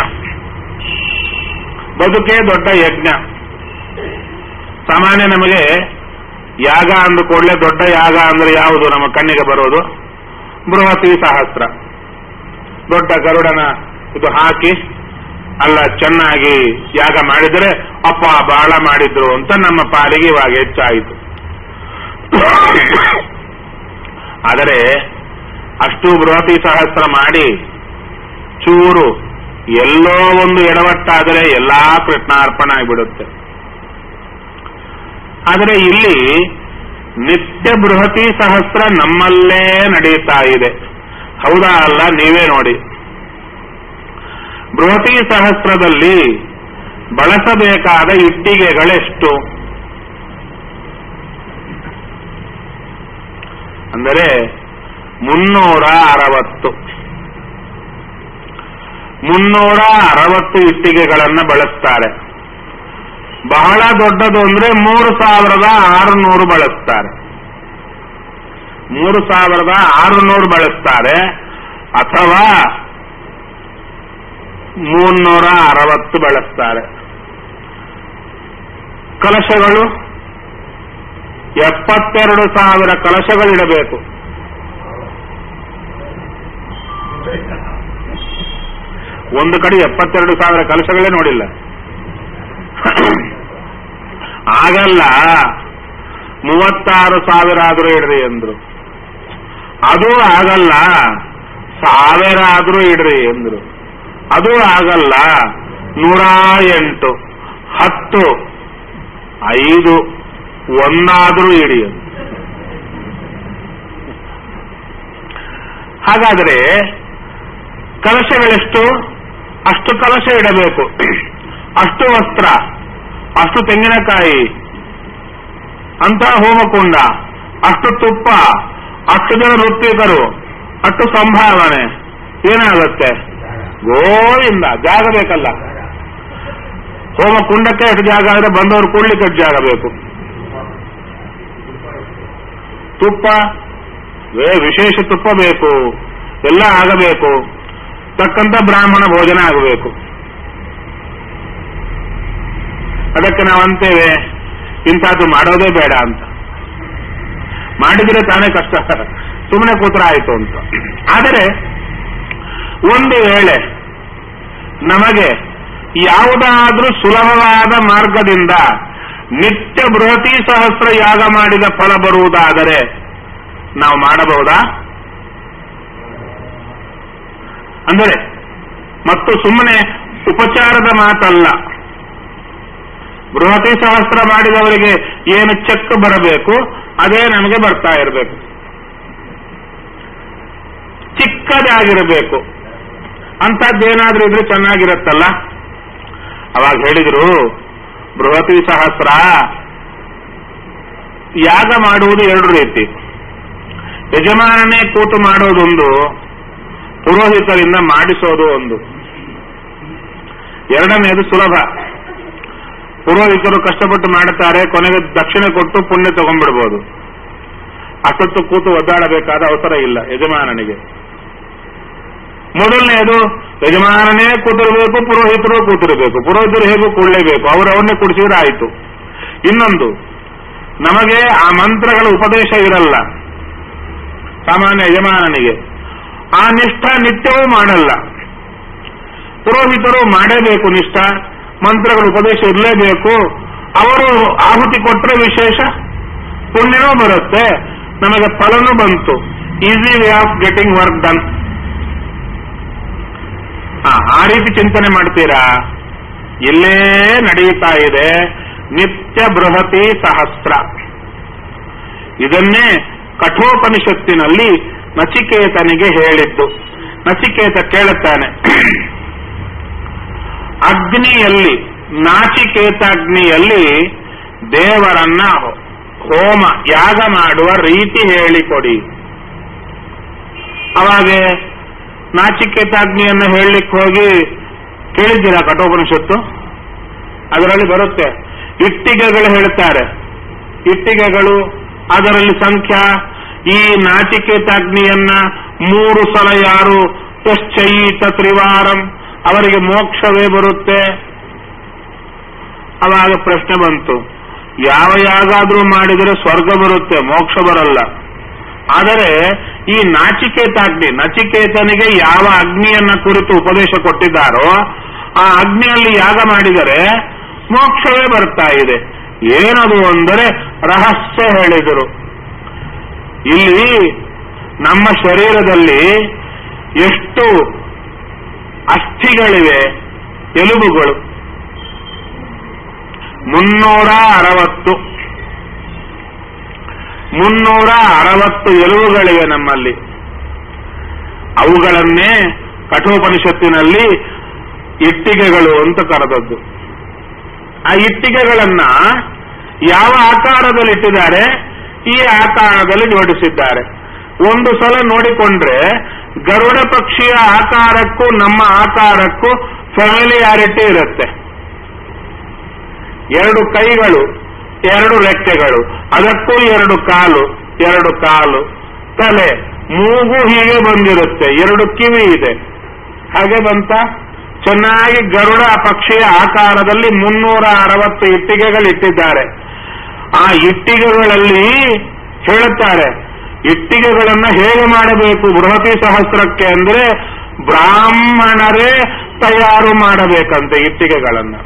ಬದುಕೇ ದೊಡ್ಡ ಯಜ್ಞ. ಸಾಮಾನ್ಯ ನಮಗೆ ಯಾಗ ಅಂದ ಕೂಡಲೇ ದೊಡ್ಡ ಯಾಗ ಅಂದ್ರೆ ಯಾವುದು ನಮ್ಮ ಕಣ್ಣಿಗೆ ಬರೋದು? ಬೃಹತಿ ಸಹಸ್ರ. ದೊಡ್ಡ ಗರುಡನ ಇದು ಹಾಕಿ ಅಲ್ಲ ಚೆನ್ನಾಗಿ ಯಾಗ ಮಾಡಿದರೆ ಅಪ್ಪ ಬಹಳ ಮಾಡಿದ್ರು ಅಂತ ನಮ್ಮ ಪಾಲಿಗೆ ಇವಾಗ ಹೆಚ್ಚಾಯಿತು. ಆದರೆ ಅಷ್ಟು ಬೃಹತಿ ಸಹಸ್ರ ಮಾಡಿ ಚೂರು ಎಲ್ಲೋ ಒಂದು ಎಡವಟ್ಟಾದರೆ ಎಲ್ಲಾ ಕೃಷ್ಣಾರ್ಪಣ ಆಗಿಬಿಡುತ್ತೆ. ಆದರೆ ಇಲ್ಲಿ ನಿತ್ಯ ಬೃಹತಿ ಸಹಸ್ರ ನಮ್ಮಲ್ಲೇ ನಡೀತಾ ಇದೆ. ಹೌದಾ ಅಲ್ಲ? ನೀವೇ ನೋಡಿ. ಬೃಹತಿ ಸಹಸ್ರದಲ್ಲಿ ಬಳಸಬೇಕಾದ ಇಟ್ಟಿಗೆಗಳೆಷ್ಟು ಅಂದರೆ ಮುನ್ನೂರ ಅರವತ್ತು ಮುನ್ನೂರ ಅರವತ್ತು ಇಟ್ಟಿಗೆಗಳನ್ನು ಬಳಸ್ತಾರೆ. ಬಹಳ ದೊಡ್ಡದು ಅಂದ್ರೆ ಮೂರು ಸಾವಿರದ ಆರುನೂರು ಬಳಸ್ತಾರೆ. ಮೂರು ಸಾವಿರದ ಆರುನೂರು ಬಳಸ್ತಾರೆ ಅಥವಾ ಮುನ್ನೂರ ಅರವತ್ತು ಬಳಸ್ತಾರೆ. ಕಲಶಗಳು ಎಪ್ಪತ್ತೆರಡು ಸಾವಿರ ಕಲಶಗಳಿಡಬೇಕು. ಒಂದು ಕಡೆ ಎಪ್ಪತ್ತೆರಡು ಸಾವಿರ ಕಲಶಗಳೇ ನೋಡಿಲ್ಲ. ಆಗಲ್ಲ, ಮೂವತ್ತಾರು ಸಾವಿರ ಆದ್ರೂ ಇಡ್ರಿ ಎಂದ್ರು. ಅದು ಆಗಲ್ಲ, ಸಾವಿರ ಆದ್ರೂ ಇಡ್ರಿ ಎಂದ್ರು. ಅದು ಆಗಲ್ಲ, ನೂರ ಎಂಟು, ಹತ್ತು, ಐದು, ಒಂದಾದ್ರೂ ಇಡಿ. ಹಾಗಾದರೆ ಕಲಶಗಳೆಷ್ಟು? ಅಷ್ಟು ಕಲಶ ಇಡಬೇಕು. ಅಷ್ಟು ವಸ್ತ್ರ, ಅಷ್ಟು ತೆಂಗಿನಕಾಯಿ, ಅಂತ ಹೋಮಕುಂಡ, ಅಷ್ಟು ತುಪ್ಪ, ಅಷ್ಟು ಜನ ಋತ್ವಿಕರು, ಅಷ್ಟು ಸಂಭಾವನೆ. ಏನಾಗುತ್ತೆ? ಗೋವಿಂದ. ಜಾಗ ಬೇಕಲ್ಲ. ಹೋಮಕುಂಡಕ್ಕೆ ಎಷ್ಟು ಜಾಗ ಆದರೆ ಬಂದವರು ಕೂಡ್ಲಿಕ್ಕೆ ಎಷ್ಟು ಜಾಗ ಬೇಕು? ತುಪ್ಪ ವಿಶೇಷ ತುಪ್ಪ ಬೇಕು. ಎಲ್ಲ ಆಗಬೇಕು. ತಕ್ಕಂತ ಬ್ರಾಹ್ಮಣ ಭೋಜನ ಆಗಬೇಕು. ಅದಕ್ಕೆ ನಾವು ಅಂತೇವೆ ಇಂಥದ್ದು ಮಾಡೋದೇ ಬೇಡ ಅಂತ. ಮಾಡಿದ್ರೆ ತಾನೇ ಕಷ್ಟ, ಸುಮ್ಮನೆ ಕೂತ್ರ ಆಯಿತು ಅಂತ. ಆದರೆ ಒಂದು ವೇಳೆ ನಮಗೆ ಯಾವುದಾದ್ರೂ ಸುಲಭವಾದ ಮಾರ್ಗದಿಂದ ನಿತ್ಯ ಬೃಹತಿ ಸಹಸ್ರ ಯಾಗ ಮಾಡಿದ ಫಲ ಬರುವುದಾದರೆ ನಾವು ಮಾಡಬಹುದಾ? ಅಂದರೆ ಮತ್ತು ಸುಮ್ಮನೆ ಉಪಚಾರದ ಮಾತಲ್ಲ. ಬೃಹತಿ ಸಹಸ್ರ ಮಾಡಿದವರಿಗೆ ಏನು ಚೆಕ್ ಬರಬೇಕು ಅದೇ ನಮಗೆ ಬರ್ತಾ ಇರಬೇಕು. ಚಿಕ್ಕದಾಗಿರಬೇಕು. ಅಂಥದ್ದೇನಾದ್ರೂ ಇದ್ರೆ ಚೆನ್ನಾಗಿರುತ್ತಲ್ಲ. ಅವಾಗ ಹೇಳಿದ್ರು, ಬೃಹತಿ ಸಹಸ್ರ ಯಾಗ ಮಾಡುವುದು ಎರಡು ರೀತಿ. ಯಜಮಾನನೇ ಕೂತು ಮಾಡೋದೊಂದು, ಪುರೋಹಿತರಿಂದ ಮಾಡಿಸೋದು ಒಂದು. ಎರಡನೆಯದು ಸುಲಭ. ಪುರೋಹಿತರು ಕಷ್ಟಪಟ್ಟು ಮಾಡುತ್ತಾರೆ, ಕೊನೆಗೆ ದಕ್ಷಿಣೆ ಕೊಟ್ಟು ಪುಣ್ಯ ತಗೊಂಡ್ಬಿಡ್ಬೋದು. ಅಷ್ಟೊತ್ತು ಕೂತು ಒದ್ದಾಡಬೇಕಾದ ಅವಸರ ಇಲ್ಲ ಯಜಮಾನನಿಗೆ. ಮೊದಲನೆಯದು ಯಜಮಾನನೇ ಕೂತಿರಬೇಕು, ಪುರೋಹಿತರು ಕೂತಿರಬೇಕು. ಪುರೋಹಿತರು ಹೇಗೂ ಕೂಡಲೇಬೇಕು, ಅವರವನ್ನೇ ಕುಡಿಸಿದ್ರೆ ಆಯಿತು. ಇನ್ನೊಂದು, ನಮಗೆ ಆ ಮಂತ್ರಗಳ ಉಪದೇಶ ಇರಲ್ಲ ಸಾಮಾನ್ಯ ಯಜಮಾನನಿಗೆ. ಆ ನಿಷ್ಠ ನಿತ್ಯವೂ ಮಾಡಲ್ಲ. ಪುರೋಹಿತರು ಮಾಡೇಬೇಕು ನಿಷ್ಠ, ಮಂತ್ರಗಳ ಉಪದೇಶ ಇರಲೇಬೇಕು. ಅವರು ಆಹುತಿ ಕೊಟ್ಟರೆ ವಿಶೇಷ ಪುಣ್ಯನೂ ಬರುತ್ತೆ, ನಮಗೆ ಫಲನೂ ಬಂತು. Easy way of getting work done. ಆ ರೀತಿ ಚಿಂತನೆ ಮಾಡ್ತೀರಾ? ಇಲ್ಲೇ ನಡೆಯುತ್ತಾ ಇದೆ ನಿತ್ಯ ಬೃಹತಿ ಸಹಸ್ರ. ಇದನ್ನೇ ಕಠೋಪನಿಷತ್ತಿನಲ್ಲಿ ನಚಿಕೇತನಿಗೆ ಹೇಳಿದ್ದು. ನಚಿಕೇತ ಕೇಳುತ್ತಾನೆ, ಅಗ್ನಿಯಲ್ಲಿ ನಾಚಿಕೇತಾಗ್ನಿಯಲ್ಲಿ ದೇವರನ್ನ ಹೋಮ ಯಾಗ ಮಾಡುವ ರೀತಿ ಹೇಳಿಕೊಡಿ. ಅವಾಗೆ ನಾಚಿಕೇತಾಗ್ನಿಯನ್ನು ಹೇಳಲಿಕ್ಕೆ ಹೋಗಿ ಕೇಳಿದ್ದೀರಾ ಕಠೋಪನಿಷತ್ತು? ಅದರಲ್ಲಿ ಬರುತ್ತೆ, ಇಟ್ಟಿಗೆಗಳು ಹೇಳ್ತಾರೆ. ಇಟ್ಟಿಗೆಗಳು ಅದರಲ್ಲಿ ಸಂಖ್ಯಾ ಈ ನಾಚಿಕೇತಾಗ್ನಿಯನ್ನ ಮೂರು ಸಲ ಯಾರು ಯಶ್ಚೈತ ತ್ರಿವಾರಂ ಅವರಿಗೆ ಮೋಕ್ಷವೇ ಬರುತ್ತೆ. ಅವಾಗ ಪ್ರಶ್ನೆ ಬಂತು, ಯಾವ ಯಾಗಾದ್ರೂ ಮಾಡಿದರೆ ಸ್ವರ್ಗ ಬರುತ್ತೆ, ಮೋಕ್ಷ ಬರಲ್ಲ. ಆದರೆ ಈ ನಾಚಿಕೇತಾಗ್ನಿ, ನಚಿಕೇತನಿಗೆ ಯಾವ ಅಗ್ನಿಯನ್ನ ಕುರಿತು ಉಪದೇಶ ಕೊಟ್ಟಿದ್ದಾರೋ ಆ ಅಗ್ನಿಯಲ್ಲಿ ಯಾಗ ಮಾಡಿದರೆ ಮೋಕ್ಷವೇ ಬರ್ತಾ ಇದೆ. ಏನದು ಅಂದರೆ ರಹಸ್ಯ ಹೇಳಿದರು. ಇಲ್ಲಿ ನಮ್ಮ ಶರೀರದಲ್ಲಿ ಎಷ್ಟು ಅಸ್ಥಿಗಳಿವೆ, ಎಲುಬುಗಳು ಮುನ್ನೂರ ಅರವತ್ತು ಮುನ್ನೂರ ಅರವತ್ತು ಎಲುಬುಗಳಿವೆ ನಮ್ಮಲ್ಲಿ. ಅವುಗಳನ್ನೇ ಕಠೋಪನಿಷತ್ತಿನಲ್ಲಿ ಇಟ್ಟಿಗೆಗಳು ಅಂತ ಕರೆದದ್ದು. ಆ ಇಟ್ಟಿಗೆಗಳನ್ನ ಯಾವ ಆಕಾರದಲ್ಲಿ ಇಟ್ಟಿದ್ದಾರೆ? ಈ ಆಕಾರದಲ್ಲಿ ಜೋಡಿಸಿದ್ದಾರೆ. ಒಂದು ಸಲ ನೋಡಿಕೊಂಡ್ರೆ ಗರುಡ ಪಕ್ಷಿಯ ಆಕಾರಕ್ಕೂ ನಮ್ಮ ಆಕಾರಕ್ಕೂ ಫ್ಯಾಮಿಲಿಯಾರಿಟಿ ಇರುತ್ತೆ. ಎರಡು ಕೈಗಳು, ಎರಡು ರೆಕ್ಕೆಗಳು, ಅದಕ್ಕೂ ಎರಡು ಕಾಲು, ಎರಡು ಕಾಲು, ತಲೆ, ಮೂಗು ಹೀಗೆ ಬಂದಿರುತ್ತೆ, ಎರಡು ಕಿವಿ ಇದೆ. ಹಾಗೆ ಬಂತ ಚೆನ್ನಾಗಿ ಗರುಡ ಪಕ್ಷಿಯ ಆಕಾರದಲ್ಲಿ ಮುನ್ನೂರ ಅರವತ್ತು ಇಟ್ಟಿಗೆಗಳಿಟ್ಟಿದ್ದಾರೆ. ಆ ಇಟ್ಟಿಗೆಗಳಲ್ಲಿ ಹೇಳುತ್ತಾರೆ, ಇಟ್ಟಿಗೆಗಳನ್ನು ಹೇಗೆ ಮಾಡಬೇಕು ಬೃಹತಿ ಸಹಸ್ರಕ್ಕೆ ಅಂದ್ರೆ ಬ್ರಾಹ್ಮಣರೇ ತಯಾರು ಮಾಡಬೇಕಂತೆ ಇಟ್ಟಿಗೆಗಳನ್ನು.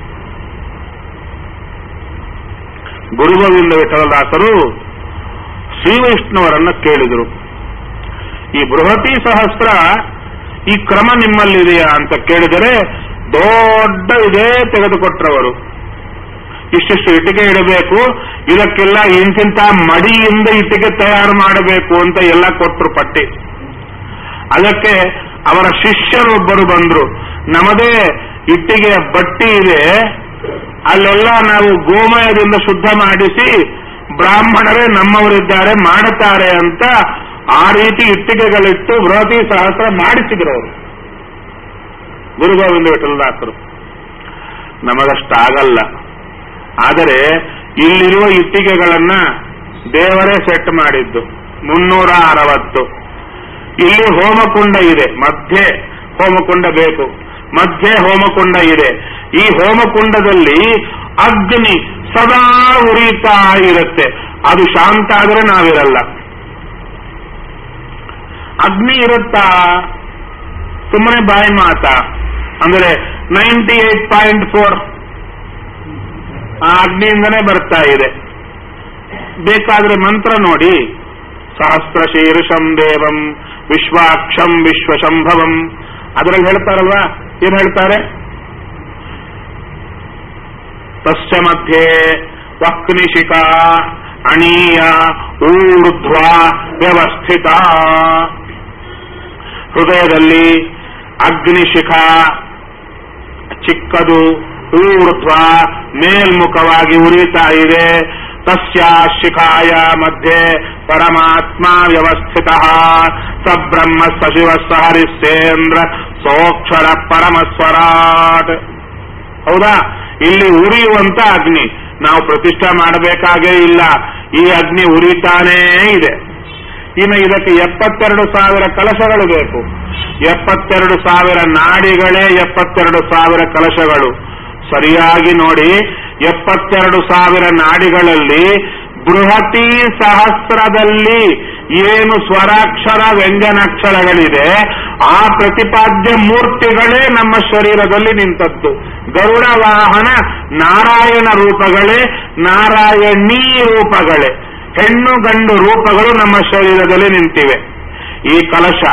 ಗುರುಗೋವಿಂದ ವಿಠಲದಾಸರು ಶ್ರೀ ವೈಷ್ಣವರನ್ನ ಕೇಳಿದರು, ಈ ಬೃಹತಿ ಸಹಸ್ರ ಈ ಕ್ರಮ ನಿಮ್ಮಲ್ಲಿದೆಯಾ ಅಂತ ಕೇಳಿದರೆ ದೊಡ್ಡ ಇದೇ ತೆಗೆದುಕೊಟ್ರವರು. ಇಷ್ಟಿಷ್ಟು ಇಟ್ಟಿಗೆ ಇಡಬೇಕು, ಇದಕ್ಕೆಲ್ಲ ಇಂತಿಂತ ಮಡಿಯಿಂದ ಇಟ್ಟಿಗೆ ತಯಾರು ಮಾಡಬೇಕು ಅಂತ ಎಲ್ಲ ಕೊಟ್ಟರು ಪಟ್ಟಿ. ಅದಕ್ಕೆ ಅವರ ಶಿಷ್ಯರೊಬ್ಬರು ಬಂದ್ರು, ನಮ್ಮದೇ ಇಟ್ಟಿಗೆಯ ಬಟ್ಟಿ ಇದೆ, ಅಲ್ಲೆಲ್ಲ ನಾವು ಗೋಮಯದಿಂದ ಶುದ್ಧ ಮಾಡಿಸಿ ಬ್ರಾಹ್ಮಣರೇ ನಮ್ಮವರಿದ್ದಾರೆ ಮಾಡುತ್ತಾರೆ ಅಂತ ಆ ರೀತಿ ಇಟ್ಟಿಗೆಗಳಿಟ್ಟು ಬೃಹತಿ ಸಹಸ್ರ ಮಾಡಿಸಿದ್ರು ಅವರು ಗುರುಗೋವಿಂದ ವಿಠಲದಾಸರು. ನಮಗಷ್ಟಾಗಲ್ಲ. ಆದರೆ ಇಲ್ಲಿರುವ ಇಟ್ಟಿಗೆಗಳನ್ನ ದೇವರೇ ಸೆಟ್ ಮಾಡಿದ್ದು ಮುನ್ನೂರ ಅರವತ್ತು. ಇಲ್ಲಿ ಹೋಮಕುಂಡ ಇದೆ, ಮಧ್ಯೆ ಹೋಮಕುಂಡ ಬೇಕು, ಮಧ್ಯೆ ಹೋಮಕುಂಡ ಇದೆ. ಈ ಹೋಮಕುಂಡದಲ್ಲಿ ಅಗ್ನಿ ಸದಾ ಉರಿತಾ ಇರುತ್ತೆ. ಅದು ಶಾಂತ ಆದರೆ ನಾವಿರಲ್ಲ. ಅಗ್ನಿ ಇರುತ್ತಾ? ಸುಮ್ಮನೆ ಬಾಯಿ ಮಾತಾ ಅಂದರೆ ನೈಂಟಿ ಏಟ್ ಪಾಯಿಂಟ್ ಫೋರ್ ಆ ಅಗ್ನಿಯಿಂದನೇ ಬರ್ತಾ ಇದೆ. ಬೇಕಾದ್ರೆ ಮಂತ್ರ ನೋಡಿ, ಸಹಸ್ರ ಶೀರ್ಷಂ ದೇವಂ ವಿಶ್ವಾಕ್ಷಂ ವಿಶ್ವಶಂಭವಂ, ಅದರಲ್ಲಿ ಹೇಳ್ತಾರಲ್ವಾ, ಏನ್ ಹೇಳ್ತಾರೆ? ತಸ್ಯ ಮಧ್ಯೆ ವಕ್ನಿಶಿಖಾ ಅಣೀಯ ಊರ್ಧ್ವ ವ್ಯವಸ್ಥಿತ. ಹೃದಯದಲ್ಲಿ ಅಗ್ನಿಶಿಖ ಚಿಕ್ಕದು, ಊರ್ಧ್ವ ಮೇಲ್ಮುಖವಾಗಿ ಉರಿತಾ ಇದೆ. ತಸ್ಯ ಶಿಖಾಯ ಮಧ್ಯೆ ಪರಮಾತ್ಮ ವ್ಯವಸ್ಥಿತ ಸ ಬ್ರಹ್ಮ ಸ ಶಿವ ಸ ಹರಿಶ್ಚೇಂದ್ರ ಸೋಕ್ಷರ ಪರಮಸ್ವರಾಟ್. ಹೌದಾ? ಇಲ್ಲಿ ಉರಿಯುವಂತ ಅಗ್ನಿ ನಾವು ಪ್ರತಿಷ್ಠಾ ಮಾಡಬೇಕಾಗೇ ಇಲ್ಲ, ಈ ಅಗ್ನಿ ಉರಿತಾನೇ ಇದೆ. ಇನ್ನು ಇದಕ್ಕೆ ಎಪ್ಪತ್ತೆರಡು ಸಾವಿರ ಕಲಶಗಳು ಬೇಕು. ಎಪ್ಪತ್ತೆರಡು ಸಾವಿರ ನಾಡಿಗಳೇ ಎಪ್ಪತ್ತೆರಡು ಸಾವಿರ ಕಲಶಗಳು. ಸರಿಯಾಗಿ ನೋಡಿ, ಎಪ್ಪತ್ತೆರಡು ಸಾವಿರ ನಾಡಿಗಳಲ್ಲಿ ಬೃಹತಿ ಸಹಸ್ರದಲ್ಲಿ ಏನು ಸ್ವರಾಕ್ಷರ ವ್ಯಂಜನಾಕ್ಷರಗಳಿದೆ ಆ ಪ್ರತಿಪಾದ್ಯ ಮೂರ್ತಿಗಳೇ ನಮ್ಮ ಶರೀರದಲ್ಲಿ ನಿಂತದ್ದು. ಗರುಡ ವಾಹನ ನಾರಾಯಣ ರೂಪಗಳೇ, ನಾರಾಯಣೀ ರೂಪಗಳೇ, ಹೆಣ್ಣು ಗಂಡು ರೂಪಗಳು ನಮ್ಮ ಶರೀರದಲ್ಲಿ ನಿಂತಿವೆ. ಈ ಕಲಶ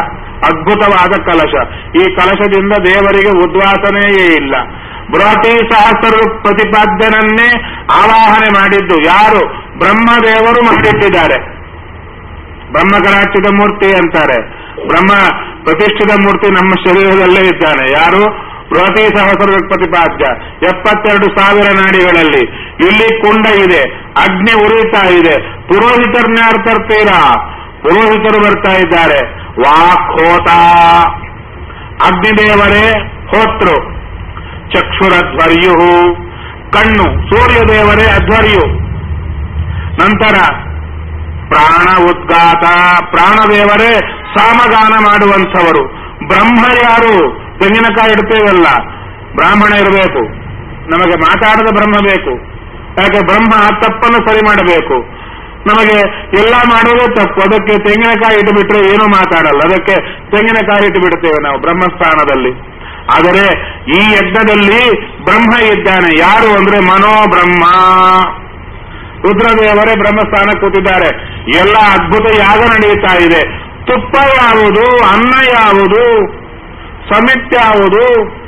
ಅದ್ಭುತವಾದ ಕಲಶ. ಈ ಕಲಶದಿಂದ ದೇವರಿಗೆ ಉದ್ವಾಸನೆಯೇ ಇಲ್ಲ. ಬೃಹತಿ ಸಹಸ್ರ ಪ್ರತಿಪಾದ್ಯನನ್ನೇ ಆವಾಹನೆ ಮಾಡಿದ್ದು ಯಾರು? ಬ್ರಹ್ಮದೇವರು ಮಾಡಿಟ್ಟಿದ್ದಾರೆ. ಬ್ರಹ್ಮಕರಾಚಿತ ಮೂರ್ತಿ ಅಂತಾರೆ. ಬ್ರಹ್ಮ ಪ್ರತಿಷ್ಠಿತ ಮೂರ್ತಿ ನಮ್ಮ ಶರೀರದಲ್ಲೇ ಇದ್ದಾನೆ. ಯಾರು? ಬೃಹತಿ ಸಹಸ್ರ ಪ್ರತಿಪಾದ್ಯ. ಎಪ್ಪತ್ತೆರಡು ಸಾವಿರ ನಾಡಿಗಳಲ್ಲಿ. ಇಲ್ಲಿ ಕುಂಡ ಇದೆ, ಅಗ್ನಿ ಉರಿತಾ ಇದೆ. ಪುರೋಹಿತರನ್ನೇ ಅರ್ಥರ್ತೀರಾ? ಪುರೋಹಿತರು ಬರ್ತಾ ಇದ್ದಾರೆ. ವಾಕ್ಹೋತ ಅಗ್ನಿದೇವರೇ ಹೋತೃ. ಚಕ್ಷುರಧ್ವರ್ಯು ಕಣ್ಣು, ಸೂರ್ಯದೇವರೇ ಅಧ್ವರ್ಯು. ನಂತರ ಪ್ರಾಣ ಉದ್ಗಾತ, ಪ್ರಾಣದೇವರೇ ಸಾಮಗಾನ ಮಾಡುವಂಥವರು. ಬ್ರಹ್ಮ ಯಾರು? ತೆಂಗಿನಕಾಯಿ ಇಡ್ತೇವಲ್ಲ, ಬ್ರಾಹ್ಮಣ ಇರಬೇಕು. ನಮಗೆ ಮಾತಾಡದ ಬ್ರಹ್ಮ ಬೇಕು. ಯಾಕೆ? ಬ್ರಹ್ಮ ತಪ್ಪನ್ನು ಸರಿ ಮಾಡಬೇಕು. ನಮಗೆ ಎಲ್ಲ ಮಾಡೋದೇ ತಪ್ಪು. ಅದಕ್ಕೆ ತೆಂಗಿನಕಾಯಿ ಇಟ್ಟುಬಿಟ್ರೆ ಏನೂ ಮಾತಾಡಲ್ಲ. ಅದಕ್ಕೆ ತೆಂಗಿನಕಾಯಿ ಇಟ್ಟು ಬಿಡ್ತೇವೆ ನಾವು ಬ್ರಹ್ಮಸ್ಥಾನದಲ್ಲಿ. ಆದರೆ ಈ ಯಜ್ಞದಲ್ಲಿ ಬ್ರಹ್ಮ ಇದ್ದಾನೆ. ಯಾರು ಅಂದ್ರೆ ಮನೋಬ್ರಹ್ಮ. ರುದ್ರದೇವರೇ ಬ್ರಹ್ಮಸ್ಥಾನ ಕೂತಿದ್ದಾರೆ. ಎಲ್ಲ ಅದ್ಭುತ ಯಾಗ ನಡೆಯುತ್ತಾ ಇದೆ. ತುಪ್ಪ ಯಾವುದು? ಅನ್ನ ಯಾವುದು? ಸಮಿತ್ ಯಾವುದು?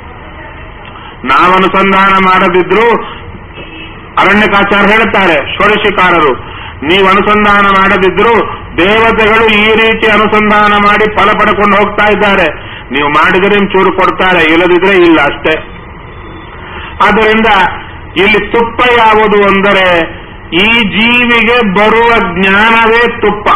ನಾವನುಸಂಧಾನ ಮಾಡದಿದ್ರು ಅರಣ್ಯಕಾಚಾರ ಹೇಳುತ್ತಾರೆ, ಷೋಡಶಿಕಾರರು, ನೀವು ಅನುಸಂಧಾನ ಮಾಡದಿದ್ರು ದೇವತೆಗಳು ಈ ರೀತಿ ಅನುಸಂಧಾನ ಮಾಡಿ ಫಲ ಪಡ್ಕೊಂಡು ಹೋಗ್ತಾ ಇದ್ದಾರೆ. ನೀವು ಮಾಡಿದರೆ ನಿಮ್ ಚೂರು ಕೊಡ್ತಾರೆ, ಇಲ್ಲದಿದ್ರೆ ಇಲ್ಲ ಅಷ್ಟೇ. ಆದ್ದರಿಂದ ಇಲ್ಲಿ ತುಪ್ಪ ಯಾವುದು ಅಂದರೆ ಈ ಜೀವಿಗೆ ಬರುವ ಜ್ಞಾನವೇ ತುಪ್ಪ.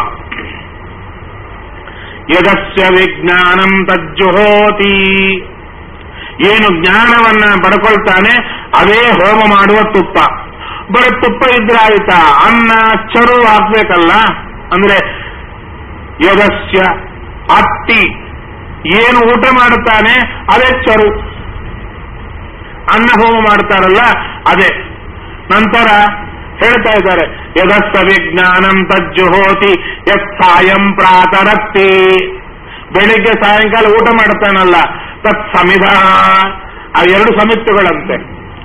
ಯದಸ್ಯ ವಿಜ್ಞಾನಂ ತಜ್ಜುಹೋತಿ. ಏನು ಜ್ಞಾನವನ್ನ ಪಡ್ಕೊಳ್ತಾನೆ ಅದೇ ಹೋಮ ಮಾಡುವ ತುಪ್ಪ. ಬರೀ ತುಪ್ಪ ಇದ್ರೆ ಆಯ್ತಾ? ಅನ್ನ ಚರು ಹಾಕ್ಬೇಕಲ್ಲ. ಅಂದ್ರೆ ಯದಸ್ಯ ಅತ್ತಿ ಏನು ಊಟ ಮಾಡುತ್ತಾನೆ ಅದೇ ಚರು. ಅನ್ನ ಹೋಮ ಮಾಡ್ತಾರಲ್ಲ ಅದೇ. ನಂತರ ಹೇಳ್ತಾ ಇದ್ದಾರೆ, ಯದಸ್ಸ ವಿಜ್ಞಾನಂ ತಜ್ಜುಹೋತಿ ಯತ್ ಸಾಯಂ ಪ್ರಾತರತ್ತಿ. ಬೆಳಿಗ್ಗೆ ಸಾಯಂಕಾಲ ಊಟ ಮಾಡ್ತಾನಲ್ಲ, ತತ್ ಸಮಿಧ. ಆ ಎರಡು ಸಮಿತ್ತುಗಳಂತೆ.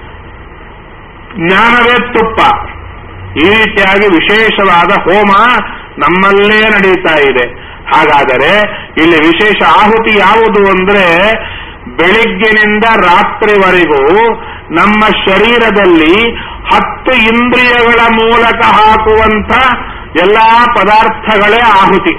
ಜ್ಞಾನವೇ ತುಪ್ಪ. ಈ ರೀತಿಯಾಗಿ ವಿಶೇಷವಾದ ಹೋಮ ನಮ್ಮಲ್ಲೇ ನಡೀತಾ ಇದೆ. ಹಾಗಾದರೆ ಇಲ್ಲಿ ವಿಶೇಷ ಆಹುತಿ ಯಾವುದು ಅಂದ್ರೆ ಬೆಳಿಗ್ಗಿನಿಂದ ರಾತ್ರಿವರೆಗೂ ನಮ್ಮ ಶರೀರದಲ್ಲಿ ಹತ್ತು ಇಂದ್ರಿಯಗಳ ಮೂಲಕ ಹಾಕುವಂಥ ಎಲ್ಲಾ ಪದಾರ್ಥಗಳೇ ಆಹುತಿ.